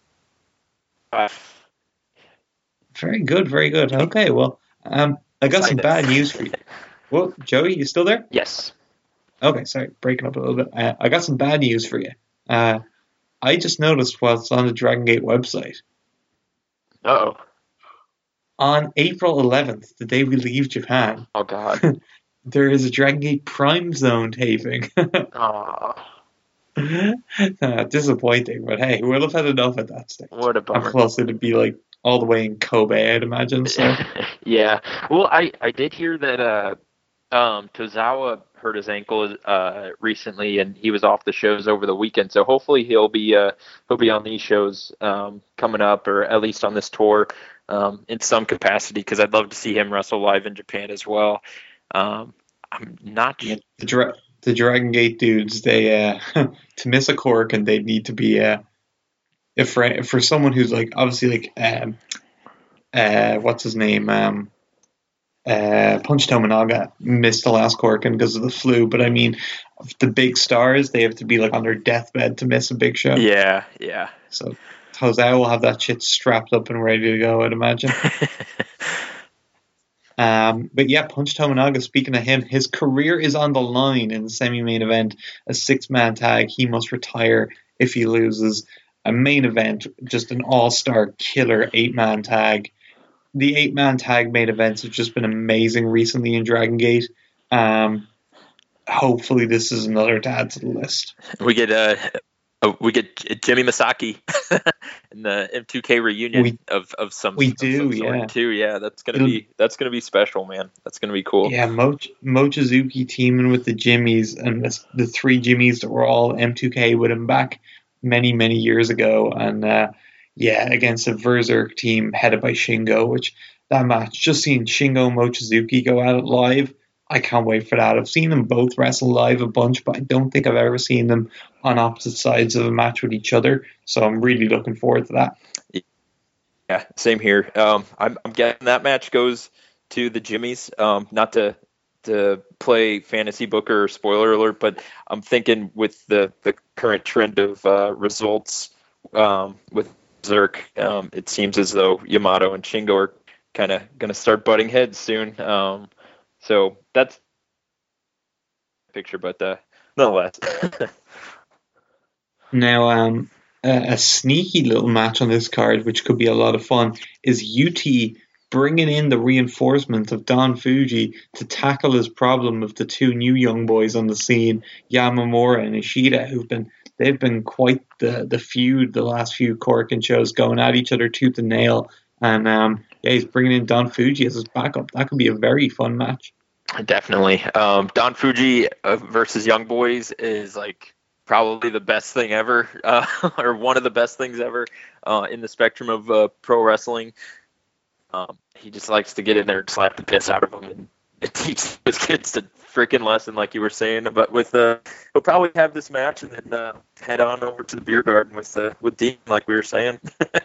Very good, very good. Okay, well, I got some bad news for you. Well, Joey, you still there?
Yes.
Okay, sorry, breaking up a little bit. I got some bad news for you. I just noticed what's on the Dragon Gate website.
Uh-oh.
On April 11th, the day we leave Japan.
Oh, God.
There is a Dragon Gate Prime Zone taping.
Aww.
Disappointing, but hey, we'll have had enough at that stage.
What a bummer.
Plus, it'd be like all the way in Kobe, I'd imagine. So.
Yeah. Well, I did hear that Tozawa hurt his ankle recently, and he was off the shows over the weekend. So hopefully he'll be on these shows coming up, or at least on this tour in some capacity, because I'd love to see him wrestle live in Japan as well. I'm not.
Yeah, the Dragon Gate dudes, they to miss a Cork, and they need to be for someone who's like obviously like what's his name Punch Tominaga missed the last Cork because of the flu, but I mean the big stars, they have to be like on their deathbed to miss a big show.
Yeah.
So Tozawa will have that shit strapped up and ready to go, I'd imagine. But yeah, Punch Tominaga, speaking of him, his career is on the line in the semi-main event. A 6-man tag. He must retire if he loses. A main event, just an all-star killer 8-man tag. The 8-man tag main events have just been amazing recently in Dragon Gate. Hopefully this is another to add to the list.
We get Oh, we get Jimmy Masaki in the M2K reunion
We
of some
we
of some
do,
sort
yeah.
too. Yeah, that's gonna
It'll
be special, man. That's gonna be cool.
Yeah, Mochizuki teaming with the Jimmies and the three Jimmies that were all M2K with him back many, many years ago. And yeah, against a Berserk team headed by Shingo, which that match, just seeing Shingo and Mochizuki go at it live, I can't wait for that. I've seen them both wrestle live a bunch, but I don't think I've ever seen them on opposite sides of a match with each other. So I'm really looking forward to that.
Yeah, same here. I'm guessing that match goes to the Jimmies. Not to play fantasy booker or spoiler alert, but I'm thinking with the current trend of results with Zerk, it seems as though Yamato and Shingo are kind of going to start butting heads soon. So that's the picture, but nonetheless.
Now, a sneaky little match on this card, which could be a lot of fun, is UT bringing in the reinforcement of Don Fuji to tackle his problem of the two new young boys on the scene, Yamamura and Ishida, they've been quite the feud the last few Corkin shows, going at each other tooth and nail. And yeah, he's bringing in Don Fuji as his backup. That could be a very fun match.
Definitely. Don Fuji versus Young Boys is like probably the best thing ever, or one of the best things ever in the spectrum of pro wrestling. He just likes to get in there and slap the piss out of them and teach his kids a freaking lesson, like you were saying. But he'll probably have this match and then head on over to the beer garden with Dean, like we were saying.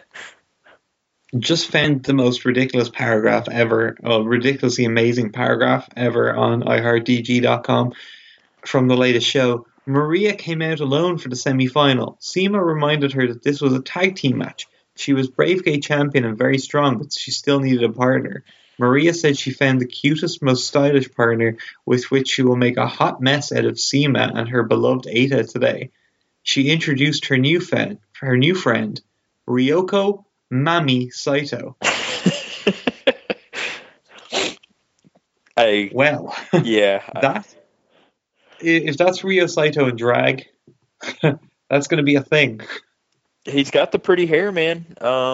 Just found the most ridiculous paragraph ever, a ridiculously amazing paragraph ever on iHeartDG.com from the latest show. Maria came out alone for the semi-final. Seema reminded her that this was a tag team match. She was Bravegate champion and very strong, but she still needed a partner. Maria said she found the cutest, most stylish partner with which she will make a hot mess out of Seema and her beloved Eita today. She introduced her new friend, Ryoko Mami Saito. Well,
Yeah.
if that's Ryo Saito in drag, that's going to be a thing.
He's got the pretty hair, man.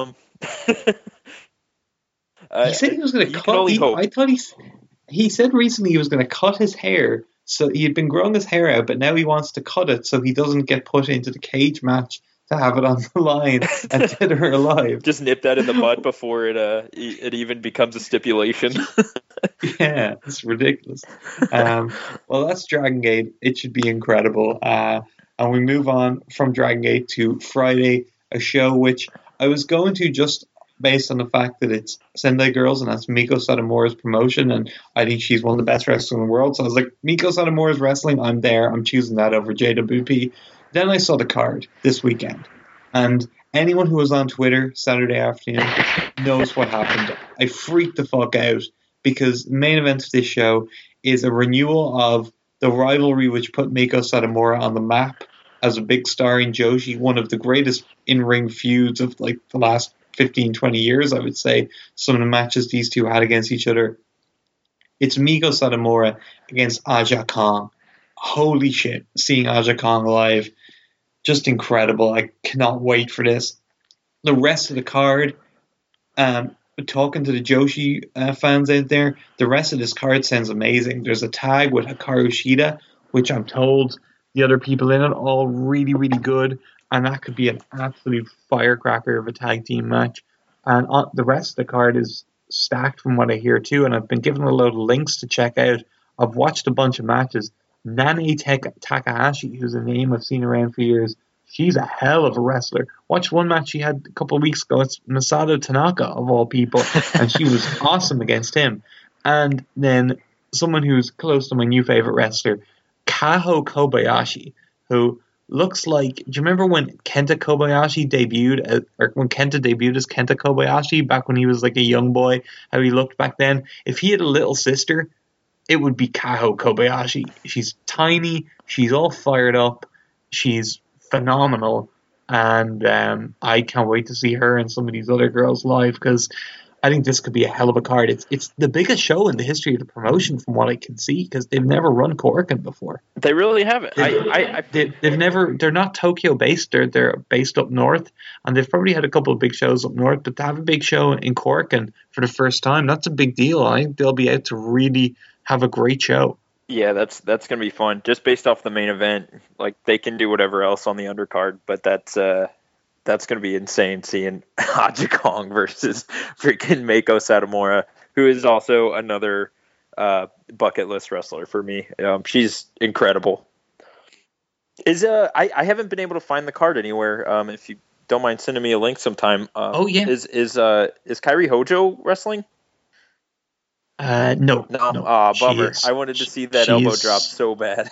He said he was going to
you can only hope.
I thought he said recently he was going to cut his hair. So he had been growing his hair out, but now he wants to cut it so he doesn't get put into the cage match to have it on the line and dead or alive.
Just nip that in the bud before it even becomes a stipulation.
Yeah, it's ridiculous. Well, that's Dragon Gate. It should be incredible. And we move on from Dragon Gate to Friday, a show which I was going to just based on the fact that it's Sendai Girls and that's Miko Satomura's promotion, and I think she's one of the best wrestlers in the world. So I was like, Miko Satomura's wrestling, I'm there. I'm choosing that over JWP. Then I saw the card this weekend, and anyone who was on Twitter Saturday afternoon knows what happened. I freaked the fuck out because the main event of this show is a renewal of the rivalry which put Miko Satomura on the map as a big star in Joshi, one of the greatest in-ring feuds of like the last 15, 20 years, I would say. Some of the matches these two had against each other. It's Miko Satomura against Aja Kong. Holy shit, seeing Aja Kong live, just incredible. I cannot wait for this. The rest of the card, talking to the Joshi fans out there, the rest of this card sounds amazing. There's a tag with Hikaru Shida, which I'm told the other people in it all really, really good, and that could be an absolute firecracker of a tag team match. And the rest of the card is stacked from what I hear too, and I've been given a load of links to check out. I've watched a bunch of matches. Nane Takahashi, who's a name I've seen around for years, she's a hell of a wrestler. Watched one match she had a couple of weeks ago. It's Masato Tanaka, of all people, and she was awesome against him. And then someone who's close to my new favorite wrestler, Kaho Kobayashi, who looks like... Do you remember when Kenta Kobayashi debuted, or when Kenta debuted as Kenta Kobayashi back when he was like a young boy, how he looked back then? If he had a little sister, it would be Kaho Kobayashi. She's tiny, she's all fired up, she's phenomenal, and I can't wait to see her and some of these other girls live, because I think this could be a hell of a card. It's the biggest show in the history of the promotion, from what I can see, because they've never run Korakuen before.
They really haven't.
They've never. They're not Tokyo based. They're based up north, and they've probably had a couple of big shows up north. But to have a big show in Korakuen for the first time, that's a big deal. I think they'll be able to really have a great show.
Yeah, that's gonna be fun. Just based off the main event, like they can do whatever else on the undercard, but that's gonna be insane seeing Aja Kong versus freaking Meiko Satomura, who is also another bucket list wrestler for me. She's incredible. I haven't been able to find the card anywhere. If you don't mind sending me a link sometime.
Oh yeah.
Is Kairi Hojo wrestling?
No.
Bummer. I wanted to see that elbow drop so bad.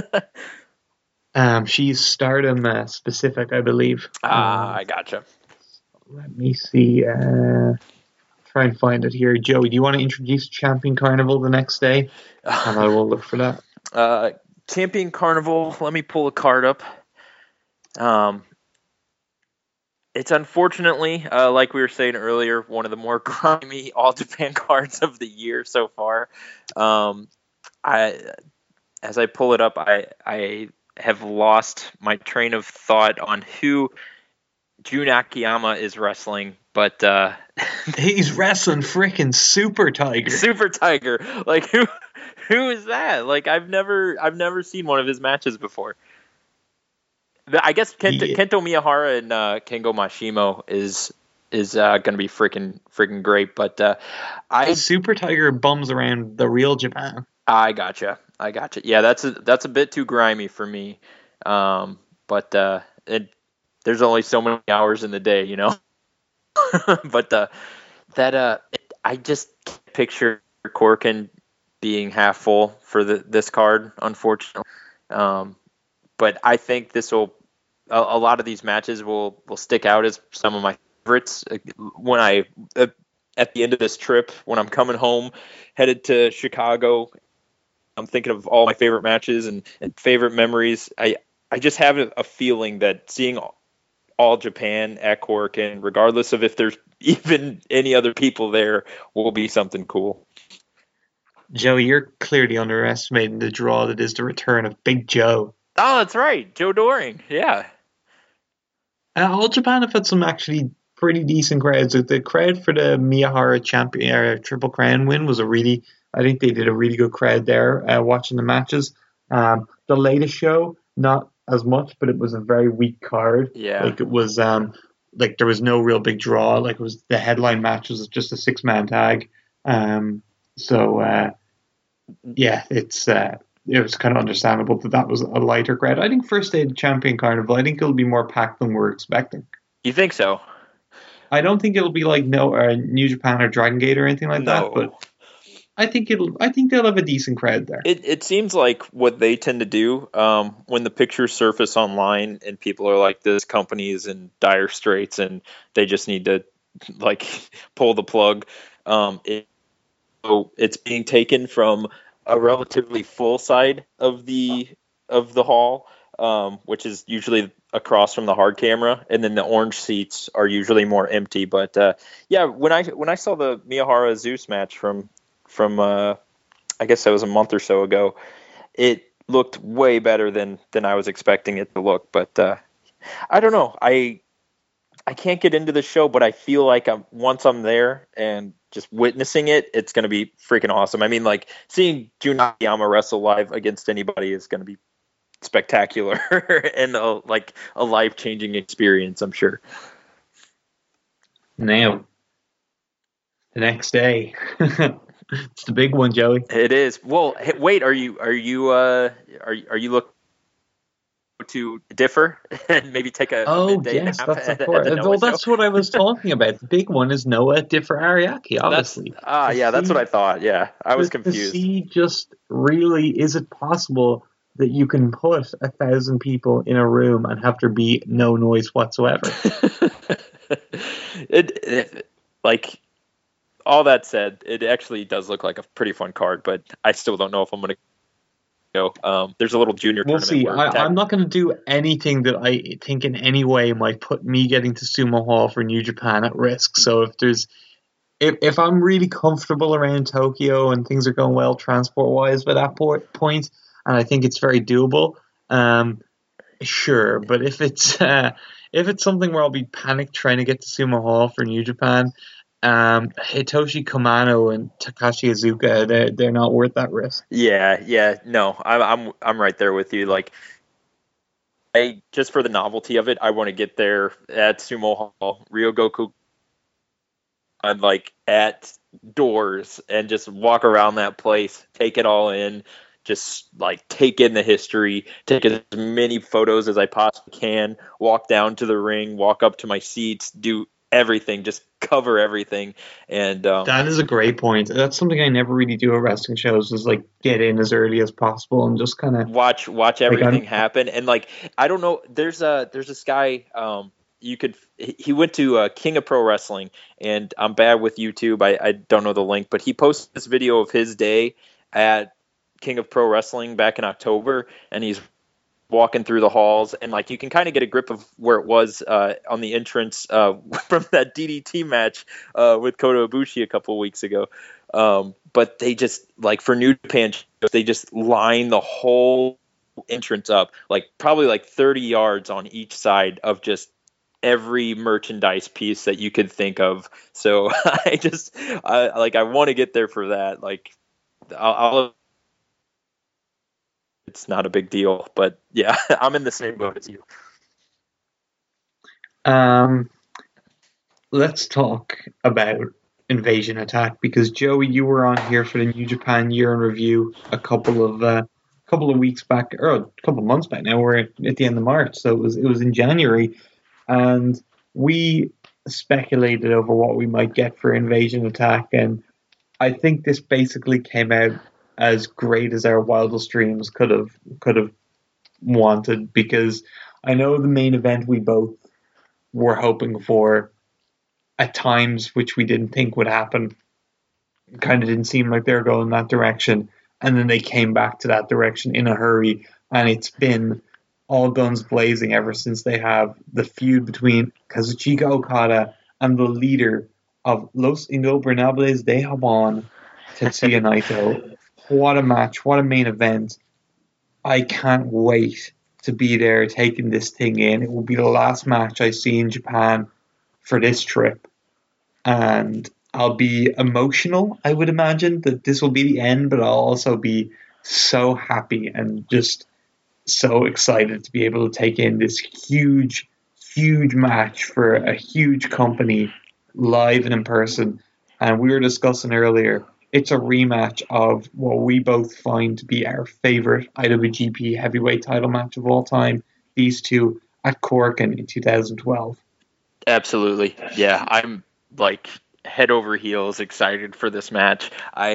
She's Stardom specific, I believe.
I gotcha.
Let me see. Try and find it here. Joey, do you want to introduce Champion Carnival the next day? And I will look for that.
Champion Carnival. Let me pull a card up. It's unfortunately, like we were saying earlier, one of the more grimy All Japan cards of the year so far. As I pull it up, I have lost my train of thought on who Jun Akiyama is wrestling, but
he's wrestling freaking Super Tiger.
Super Tiger, like who is that? Like I've never seen one of his matches before. I guess Kento Miyahara and Kengo Mashimo is going to be freaking great, but
Super Tiger bums around the real Japan.
I gotcha. Yeah, that's a bit too grimy for me, but there's only so many hours in the day, you know. But I just can't picture Korakuen being half full for this card, unfortunately. But I think a lot of these matches will stick out as some of my favorites. When at the end of this trip, when I'm coming home, headed to Chicago, I'm thinking of all my favorite matches and favorite memories. I just have a feeling that seeing All Japan at Korakuen, regardless of if there's even any other people there, will be something cool.
Joey, you're clearly underestimating the draw that is the return of Big Joe.
Oh, that's right. Joe Doring. Yeah.
All Japan have had some actually pretty decent crowds. The crowd for the Miyahara champion Triple Crown win was I think they did a really good crowd there watching the matches. The latest show, not as much, but it was a very weak card.
Yeah.
Like it was like there was no real big draw. Like it was the headline match was just a 6-man tag. Yeah, it was kind of understandable that was a lighter crowd. I think first day of Champion Carnival, I think it'll be more packed than we're expecting.
You think so?
I don't think it'll be like New Japan or Dragon Gate or anything like that, but I think they'll have a decent crowd there.
It seems like what they tend to do when the pictures surface online and people are like, this company is in dire straits and they just need to like pull the plug. It's being taken from a relatively full side of the hall, which is usually across from the hard camera, and then the orange seats are usually more empty. But yeah, when I saw the Miyahara Zeus match from I guess that was a month or so ago, it looked way better than I was expecting it to look. But I don't know. I can't get into the show, but I feel like once I'm there and just witnessing it, it's going to be freaking awesome. I mean, like seeing Jun Akiyama wrestle live against anybody is going to be spectacular and a life-changing experience, I'm sure.
Now, the next day, it's the big one, Joey.
It is. Well, wait, are you looking to differ and maybe take a midday nap
that's of course. Well, that's what I was talking about. The big one is Noah Differ Ariake, obviously.
That's what I thought. Yeah, I was confused.
To see just really, is it possible that you can put 1,000 people in a room and have there be no noise whatsoever?
Like all that said, it actually does look like a pretty fun card, but I still don't know if I'm going to go. There's a little junior
we'll
tournament.
See. I'm not going to do anything that I think in any way might put me getting to Sumo Hall for New Japan at risk. So if there's if I'm really comfortable around Tokyo and things are going well transport wise by that point, and I think it's very doable, sure. But if it's something where I'll be panicked trying to get to Sumo Hall for New Japan, Hitoshi Kamano and Takashi Iizuka, they're not worth that risk.
Yeah, no, I'm right there with you. Like, I just for the novelty of it, I want to get there at Sumo Hall, Ryogoku, and like at doors and just walk around that place, take it all in, just like take in the history, take as many photos as I possibly can, walk down to the ring, walk up to my seats, do everything, just cover everything, and
That is a great point. That's something I never really do at wrestling shows is like get in as early as possible and just kind of
watch
like
everything happen. And like, I don't know, there's this guy, you could he went to King of Pro Wrestling, and I'm bad with YouTube, I don't know the link, but he posted this video of his day at King of Pro Wrestling back in October, and he's walking through the halls, and like you can kind of get a grip of where it was on the entrance from that DDT match with Kota Ibushi a couple of weeks ago. But they just, like, for New Japan shows, they just line the whole entrance up, like probably like 30 yards on each side of just every merchandise piece that you could think of. So I want to get there for that. Like, I'll it's not a big deal, but yeah, I'm in the same boat as you.
um let's talk about Invasion Attack because Joey, you were on here for the New Japan Year in Review a couple of weeks back, or a couple of months back now. We're at the end of March, so it was in January, and we speculated over what we might get for Invasion Attack, and I think this basically came out as great as our wildest dreams could have wanted because I know the main event we both were hoping for at times, which we didn't think would happen, kind of didn't seem like they were going that direction. And then they came back to that direction in a hurry. And it's been all guns blazing ever since they have the feud between Kazuchika Okada and the leader of Los Ingobernables de Japón, Tetsuya Naito. What a match. What a main event. I can't wait to be there taking this thing in. It will be the last match I see in Japan for this trip, and I'll be emotional. I would imagine that this will be the end, but I'll also be so happy and just so excited to be able to take in this huge, huge match for a huge company live and in person. And we were discussing earlier, it's a rematch of what we both find to be our favorite IWGP heavyweight title match of all time. These two at Corkin in 2012.
Absolutely. Yeah, I'm like head over heels excited for this match.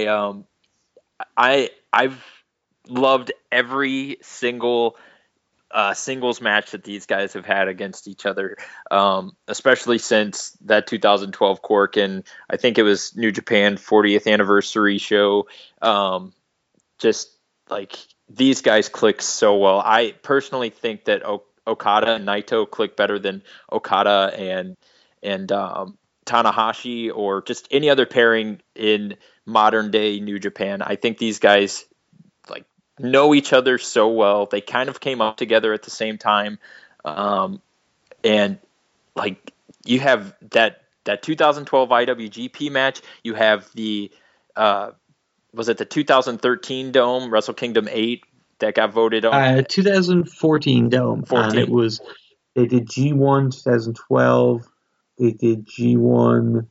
I've loved every single singles match that these guys have had against each other, especially since that 2012 Cork, and I think it was New Japan 40th anniversary show. Just like, these guys click so well. I personally think that Okada and Naito click better than Okada and Tanahashi, or just any other pairing in modern day New Japan. I think these guys like know each other so well. They kind of came up together at the same time, and like, you have that 2012 IWGP match. You have the was it the 2013 Dome, Wrestle Kingdom 8, that got voted on?
2014 Dome, and it
14.
was they did G1 2012, they did G1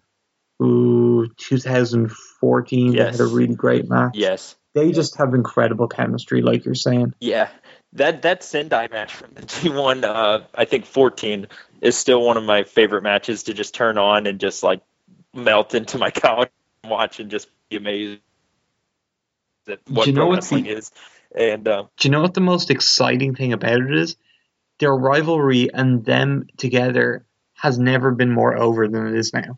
2014. They had a
Yes.
really great match.
Yes.
They just have incredible chemistry, like you're saying.
Yeah. That Sendai match from the G1, I think 14, is still one of my favorite matches to just turn on and just like melt into my couch and watch and just be amazed at
Do you
what
know
pro
what
wrestling
the
is. And
Do you know what the most exciting thing about it is? Their rivalry and them together has never been more over than it is now.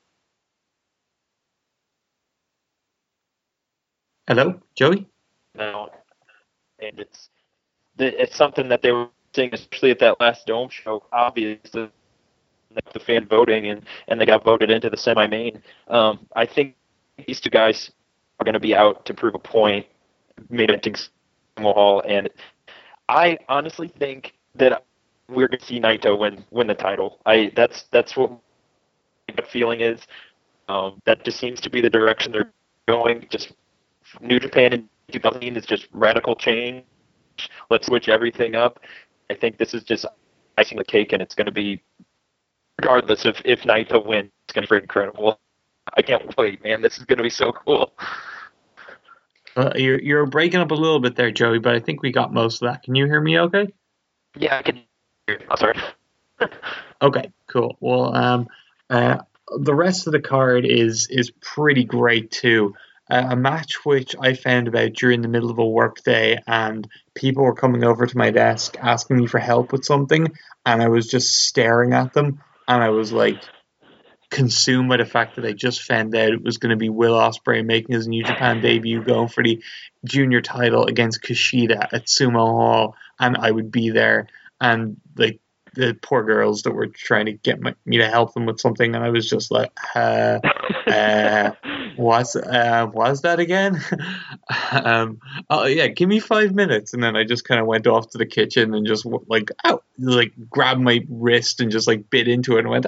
Hello, Joey?
now, and it's something that they were seeing, especially at that last Dome show. Obviously,
the fan voting, and they got voted into the semi-main. I think these two guys are going to be out to prove a point, main eventing Sumo Hall, and I honestly think that we're going to see Naito win the title. That's what my gut feeling is. That just seems to be the direction they're going. Just New Japan in 2000 is just radical change. Let's switch everything up. I think this is just icing the cake, and it's going to be, regardless of if Naito wins, it's going to be incredible. I can't wait, man. This is going to be so cool.
You're breaking up a little bit there, Joey, but I think we got most of that. Can you hear me okay?
Yeah, I can hear you. Oh, sorry.
Okay, cool. Well, the rest of the card is pretty great too. A match which I found about during the middle of a workday, and people were coming over to my desk asking me for help with something, and I was just staring at them, and I was like consumed by the fact that I just found out it was going to be Will Ospreay making his New Japan debut, going for the junior title against Kushida at Sumo Hall, and I would be there, and like the poor girls that were trying to get me to help them with something, and I was just like, was that again? Oh yeah, give me 5 minutes, and then I just kind of went off to the kitchen and just like grabbed my wrist and just like bit into it and went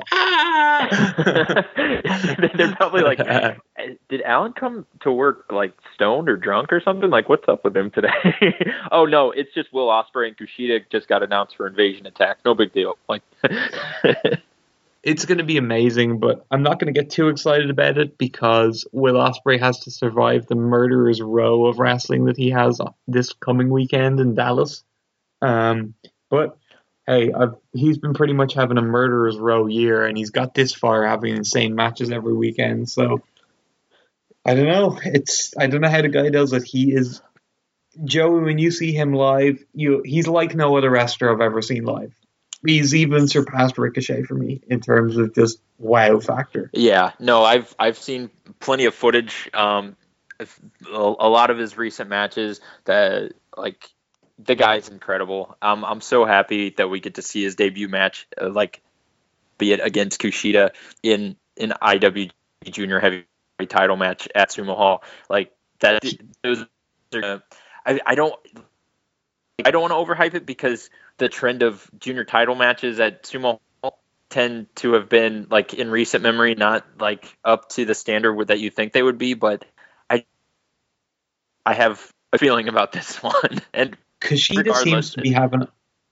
They're probably like, did Alan come to work like stoned or drunk or something? Like, what's up with him today? Oh no, it's just Will Ospreay and Kushida just got announced for Invasion Attack. No big deal. Like,
it's going to be amazing, but I'm not going to get too excited about it because Will Ospreay has to survive the murderer's row of wrestling that he has this coming weekend in Dallas. But hey, he's been pretty much having a murderer's row year, and he's got this far having insane matches every weekend. So I don't know. I don't know how the guy does it. He is Joey. When you see him live, he's like no other wrestler I've ever seen live. He's even surpassed Ricochet for me in terms of just wow factor.
Yeah, no, I've seen plenty of footage. A lot of his recent matches. The guy's incredible. I'm so happy that we get to see his debut match, be it against Kushida in IWGP Junior Heavy title match at Sumo Hall. Like that. I don't want to overhype it because the trend of junior title matches at Sumo Hall tend to have been, like, in recent memory, not like up to the standard that you think they would be. But I have a feeling about this one. And
Kushida seems to be having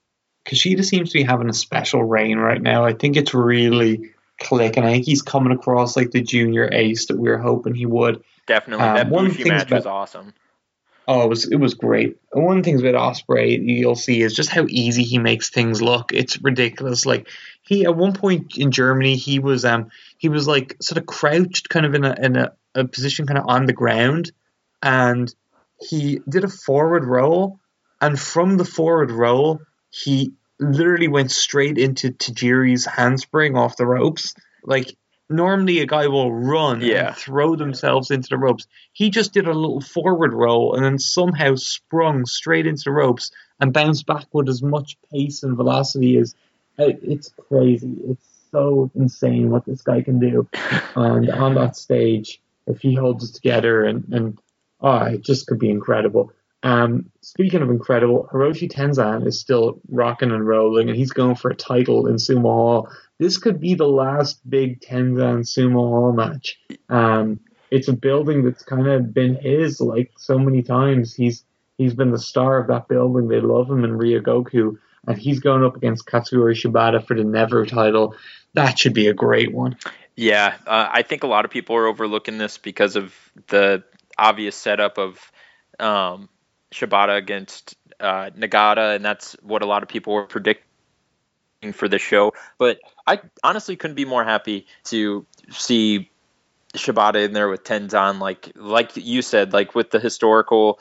a special reign right now. I think it's really clicking. I think he's coming across like the junior ace that we were hoping he would.
Definitely, that Bushi match was awesome.
Oh, it was great. And one of the things about Ospreay you'll see is just how easy he makes things look. It's ridiculous. Like he at one point in Germany, he was like sort of crouched, kind of in a position kind of on the ground, and he did a forward roll, and from the forward roll, he literally went straight into Tajiri's handspring off the ropes. Like, normally a guy will run and throw themselves into the ropes. He just did a little forward roll and then somehow sprung straight into the ropes and bounced back with as much pace and velocity as... It's crazy. It's so insane what this guy can do. And on that stage, if he holds it together and it just could be incredible. Speaking of incredible, Hiroshi Tenzan is still rocking and rolling, and he's going for a title in Sumo Hall. This could be the last big Tenzan Sumo Hall match. It's a building that's kind of been his, like, so many times. He's been the star of that building. They love him in Ryogoku, and he's going up against Katsuyori Shibata for the Never title. That should be a great one.
Yeah, I think a lot of people are overlooking this because of the obvious setup of Shibata against Nagata, and that's what a lot of people were predicting for the show. But I honestly couldn't be more happy to see Shibata in there with Tenzan, like you said, like with the historical,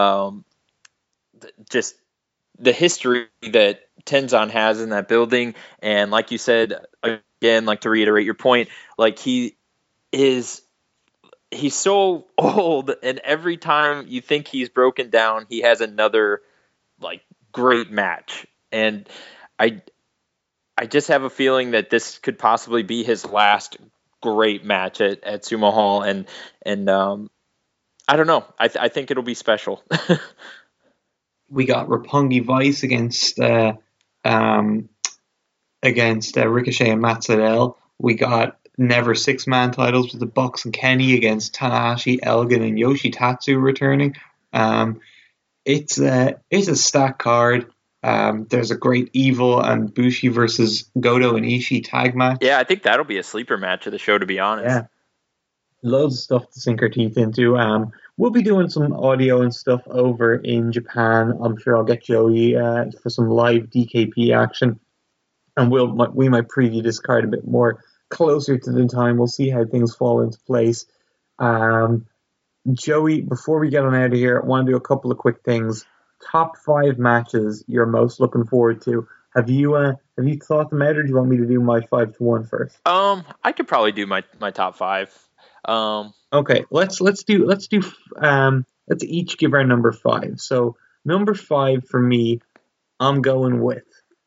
just the history that Tenzan has in that building, and like you said, again, like to reiterate your point, like he's so old, and every time you think he's broken down, he has another like great match. And I just have a feeling that this could possibly be his last great match at Sumo Hall, and I don't know. I think it'll be special.
We got Roppongi Vice against Ricochet and Matt Sydal. We got Never 6-man titles with the Bucks and Kenny against Tanahashi, Elgin, and Yoshitatsu returning. It's a stacked card. There's a great Evil and Bushi versus Goto and Ishii tag match.
Yeah, I think that'll be a sleeper match of the show, to be honest.
Yeah. Loads of stuff to sink our teeth into. We'll be doing some audio and stuff over in Japan. I'm sure I'll get Joey for some live DKP action. And we might preview this card a bit more closer to the time. We'll see how things fall into place. Joey, before we get on out of here, I want to do a couple of quick things. Top 5 matches you're most looking forward to. Have you thought them out, or do you want me to do my 5 to 1 first?
I could probably do my top 5.
Okay, let's each give our number 5. So number 5 for me, I'm going with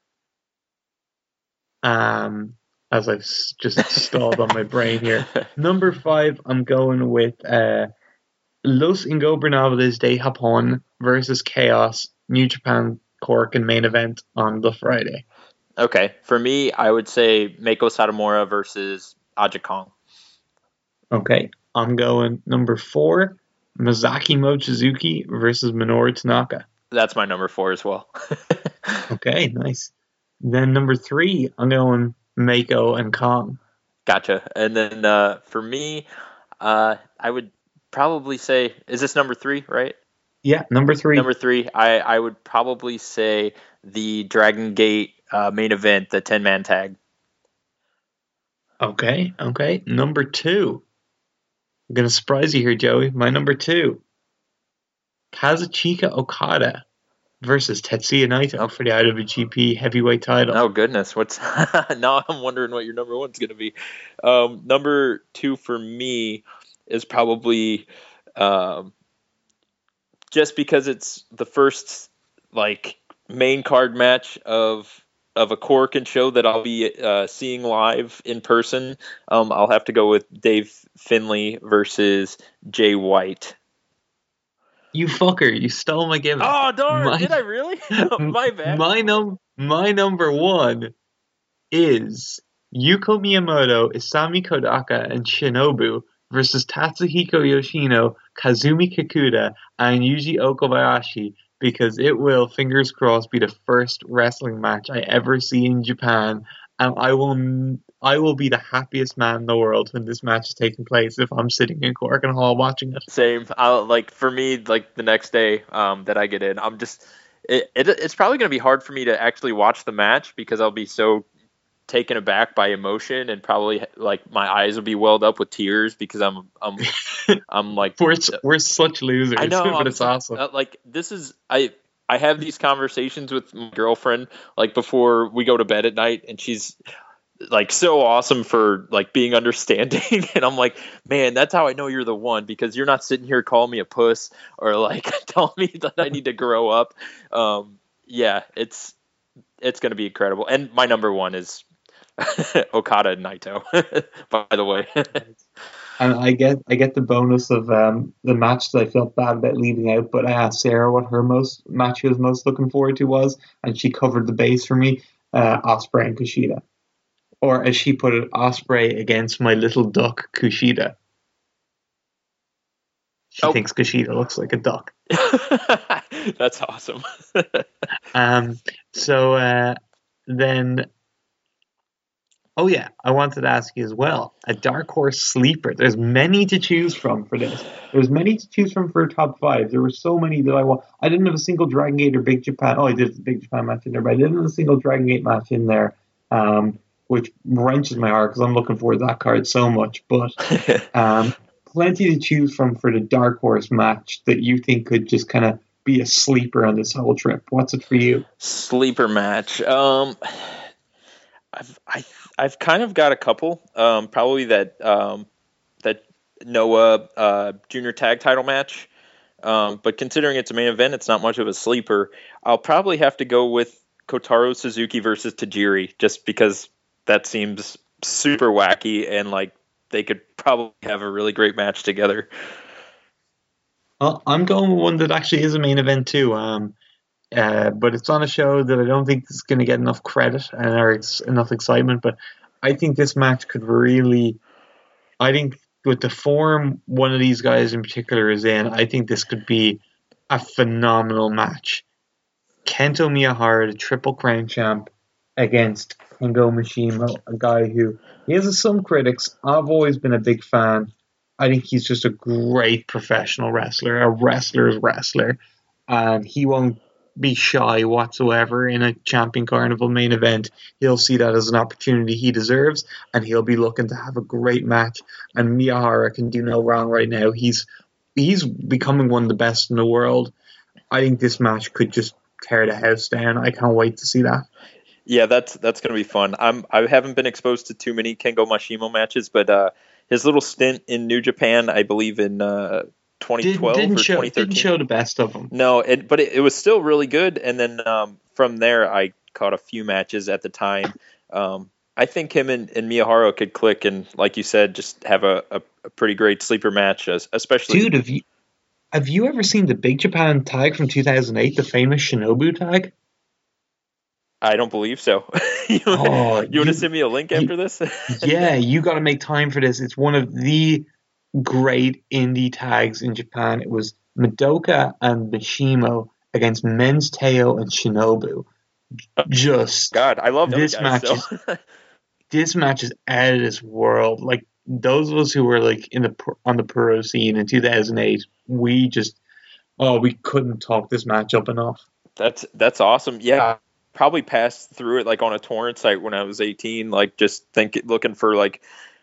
as I've just stalled on my brain here. Number 5, I'm going with Los Ingobernables de Japón versus Chaos, New Japan Cork and main event on the Friday.
Okay, for me, I would say Meiko Satomura versus Aja Kong.
Okay, I'm going number 4, Masaki Mochizuki versus Minoru Tanaka.
That's my number 4 as well.
Okay, nice. Then number 3, I'm going Meiko and Kong.
Gotcha. And then for me, I would probably say, is this number 3, right?
Yeah, number 3.
Number 3, I would probably say the Dragon Gate main event, the 10-man tag.
Okay. Number 2. I'm going to surprise you here, Joey. My number 2. Kazuchika Okada versus Tetsuya Naito for the IWGP heavyweight title.
Oh, goodness. Now I'm wondering what your number 1's going to be. Number 2 for me is probably just because it's the first main card match of a Korakuen show that I'll be seeing live in person. I'll have to go with Dave Finlay versus Jay White.
You fucker! You stole my gimmick.
Oh darn! Did I really? My bad.
My number 1 is Yuko Miyamoto, Isami Kodaka, and Shinobu versus Tatsuhiko Yoshino, Kazumi Kikuta, and Yuji Okabayashi, because it will, fingers crossed, be the first wrestling match I ever see in Japan, and I will be the happiest man in the world when this match is taking place if I'm sitting in Korakuen Hall watching it.
Same. For me, the next day that I get in, I'm just it's probably going to be hard for me to actually watch the match because I'll be so taken aback by emotion, and probably my eyes will be welled up with tears because I'm like
we're such losers.
I know,
but it's awesome.
This is I have these conversations with my girlfriend before we go to bed at night, and she's so awesome for being understanding, and I'm like, man, that's how I know you're the one, because you're not sitting here calling me a puss or telling me that I need to grow up. Yeah, it's going to be incredible. And my number 1 is Okada and Naito, by the way.
And I get the bonus of the match that I felt bad about leaving out, but I asked Sarah what her match she was most looking forward to was, and she covered the base for me, Ospreay and Kushida. Or as she put it, Ospreay against my little duck Kushida. She thinks Kushida looks like a duck.
That's awesome.
Then... Oh yeah, I wanted to ask you as well. A dark horse sleeper. There's many to choose from for this. There's many to choose from for top 5. There were so many that I want. I didn't have a single Dragon Gate or Big Japan. Oh, I did the Big Japan match in there, but I didn't have a single Dragon Gate match in there, which wrenches my heart because I'm looking forward to that card so much. But plenty to choose from for the dark horse match that you think could just kind of be a sleeper on this whole trip. What's it for you?
Sleeper match. I've kind of got a couple. Probably that Noah junior tag title match. But considering it's a main event, it's not much of a sleeper. I'll probably have to go with Kotaro Suzuki versus Tajiri, just because that seems super wacky and like they could probably have a really great match together.
Well, I'm going with one that actually is a main event too. But it's on a show that I don't think is going to get enough credit or enough excitement. But I think this match could really. I think with the form one of these guys in particular is in, I think this could be a phenomenal match. Kento Miyahara, the Triple Crown champ, against Kengo Mishima, a guy who he has some critics. I've always been a big fan. I think he's just a great professional wrestler, a wrestler's wrestler, and he won't be shy whatsoever in a Champion Carnival main event. He'll see that as an opportunity he deserves, and he'll be looking to have a great match. And Miyahara can do no wrong right now. He's becoming one of the best in the world. I think this match could just tear the house down. I can't wait to see that.
Yeah, that's gonna be fun. I haven't been exposed to too many Kengo Mashimo matches, but his little stint in New Japan, I believe in 2012 or 2013,
didn't show the best of them.
No, but it was still really good. And then from there, I caught a few matches at the time. I think him and Miyahara could click, and like you said, just have a pretty great sleeper match, especially.
Dude, have you ever seen the Big Japan tag from 2008, the famous Shinobu tag?
I don't believe so. You want to send me a link after this?
Yeah, you got to make time for this. It's one of the great indie tags in Japan. It was Madoka and Mishimo against Men's Teo and Shinobu. Just
God, I love
this
guys,
match. This match is out of this world. Like those of us who were like on the pro scene in 2008, we couldn't talk this match up enough.
That's awesome. Yeah. Probably passed through it like on a torrent site when I was 18, like just looking for like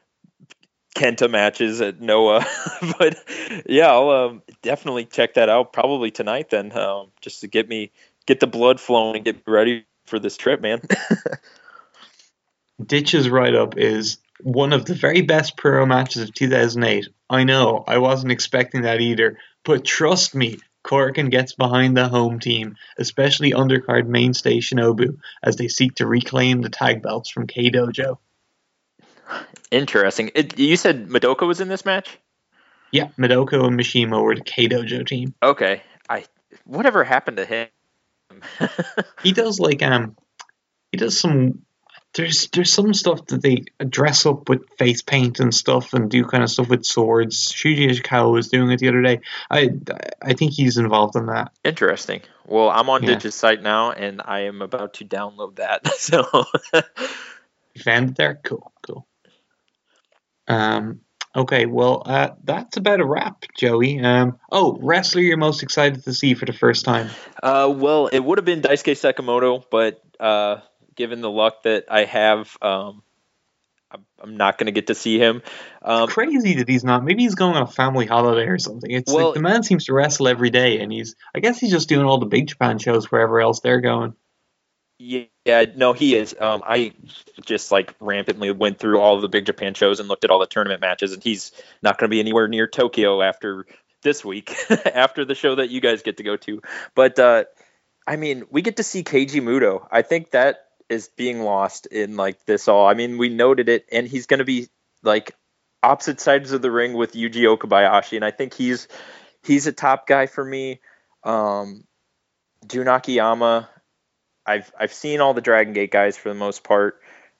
Kenta matches at Noah. But yeah, I'll definitely check that out probably tonight then, just to get the blood flowing and get ready for this trip, man.
Ditch's write-up is one of the very best pro matches of 2008. I know, I wasn't expecting that either, but trust me, Korakuen gets behind the home team, especially undercard mainstay Shinobu, as they seek to reclaim the tag belts from K-Dojo.
Interesting. You said Madoka was in this match?
Yeah, Madoka and Mishima were the K-Dojo team.
Okay. Whatever happened to him?
He does some. There's some stuff that they dress up with face paint and stuff and do kind of stuff with swords. Shuji Ishikawa was doing it the other day. I think he's involved in that.
Interesting. Well, I'm on Ditch's site now, and I am about to download that. So
you found it there? Cool. Okay, well, that's about a wrap, Joey. Wrestler you're most excited to see for the first time?
Well, it would have been Daisuke Sekimoto, but given the luck that I have, I'm not going to get to see him.
It's crazy that he's not. Maybe he's going on a family holiday or something. It's like the man seems to wrestle every day, and I guess he's just doing all the Big Japan shows wherever else they're going.
Yeah, no, he is. I just like rampantly went through all of the Big Japan shows and looked at all the tournament matches, and he's not going to be anywhere near Tokyo after this week, after the show that you guys get to go to. But I mean, we get to see Keiji Muto. I think that is being lost in like this all. I mean, we noted it, and he's going to be like opposite sides of the ring with Yuji Okabayashi, and I think he's a top guy for me. Jun Akiyama, I've seen all the Dragon Gate guys for the most part.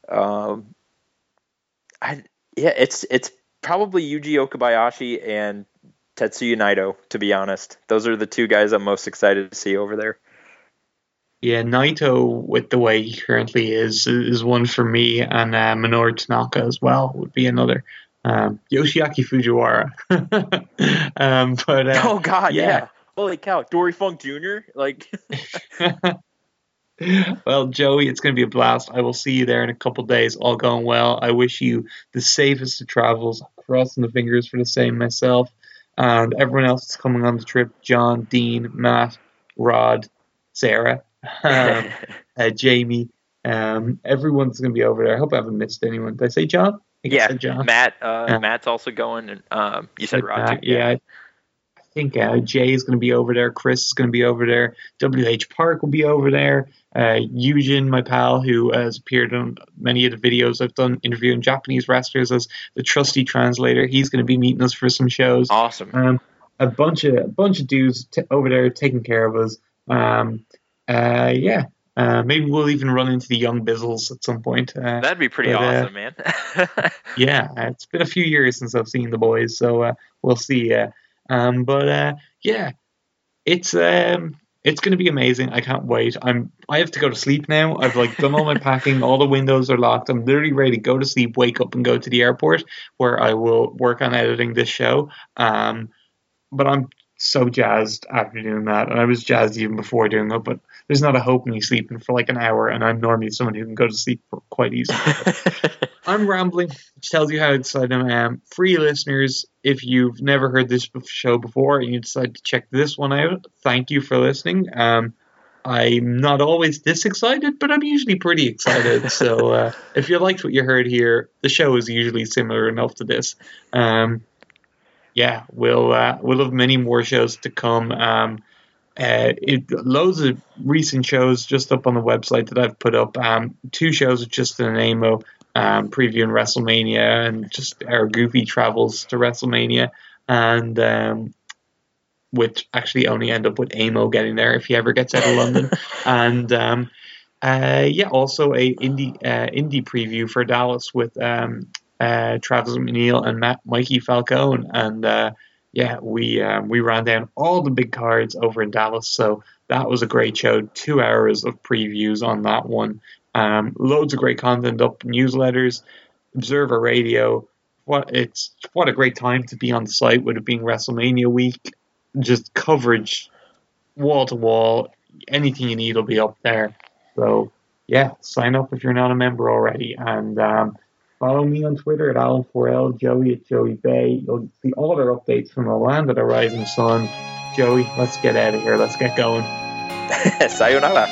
It's probably Yuji Okabayashi and Tetsuya Naito, to be honest. Those are the two guys I'm most excited to see over there.
Yeah, Naito, with the way he currently is one for me, and Minoru Tanaka as well would be another. Yoshiaki Fujiwara.
Oh, God, yeah. Holy cow. Dory Funk Jr.? Like...
Well, Joey, it's going to be a blast. I will see you there in a couple of days, all going well. I wish you the safest of travels, crossing the fingers for the same myself. And everyone else that's coming on the trip, John, Dean, Matt, Rod, Sarah, Jamie, everyone's going to be over there. I hope I haven't missed anyone. Did I say John? I
said John. Matt, Matt's also going. And you said Rod, too.
Yeah. I think Jay is going to be over there. Chris is going to be over there. WH Park will be over there. Eugene, my pal, who has appeared on many of the videos I've done interviewing Japanese wrestlers as the trusty translator, he's going to be meeting us for some shows.
Awesome.
A bunch of dudes over there taking care of us. Maybe we'll even run into the Young Bizzles at some point.
That'd be pretty awesome, man.
Yeah, it's been a few years since I've seen the boys, so we'll see. It's going to be amazing. I can't wait. I have to go to sleep now. I've done all my packing. All the windows are locked. I'm literally ready to go to sleep, wake up, and go to the airport where I will work on editing this show. But I'm so jazzed after doing that, and I was jazzed even before doing it. But there's not a hope in me sleeping for an hour, and I'm normally someone who can go to sleep for quite easily. I'm rambling, which tells you how excited I am. Free listeners, if you've never heard this show before and you decide to check this one out, thank you for listening. I'm not always this excited, but I'm usually pretty excited. So if you liked what you heard here, the show is usually similar enough to this. We'll have many more shows to come. Loads of recent shows just up on the website that I've put up. 2 shows with Justin and Amo previewing WrestleMania and just our goofy travels to WrestleMania, and which actually only end up with Amo getting there if he ever gets out of London. And also a indie preview for Dallas with Travis McNeil and Mikey Falcone, and we ran down all the big cards over in Dallas, so that was a great show. 2 hours of previews on that one. Loads of great content up, newsletters, Observer Radio. What a great time to be on the site with it being WrestleMania week. Just coverage, wall to wall. Anything you need will be up there. So yeah, sign up if you're not a member already, and follow me on Twitter at Alan4L, Joey at Joey Bay. You'll see all their updates from the land of the rising sun. Joey, let's get out of here. Let's get going.
Sayonara.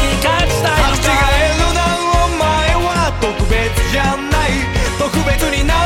特別にな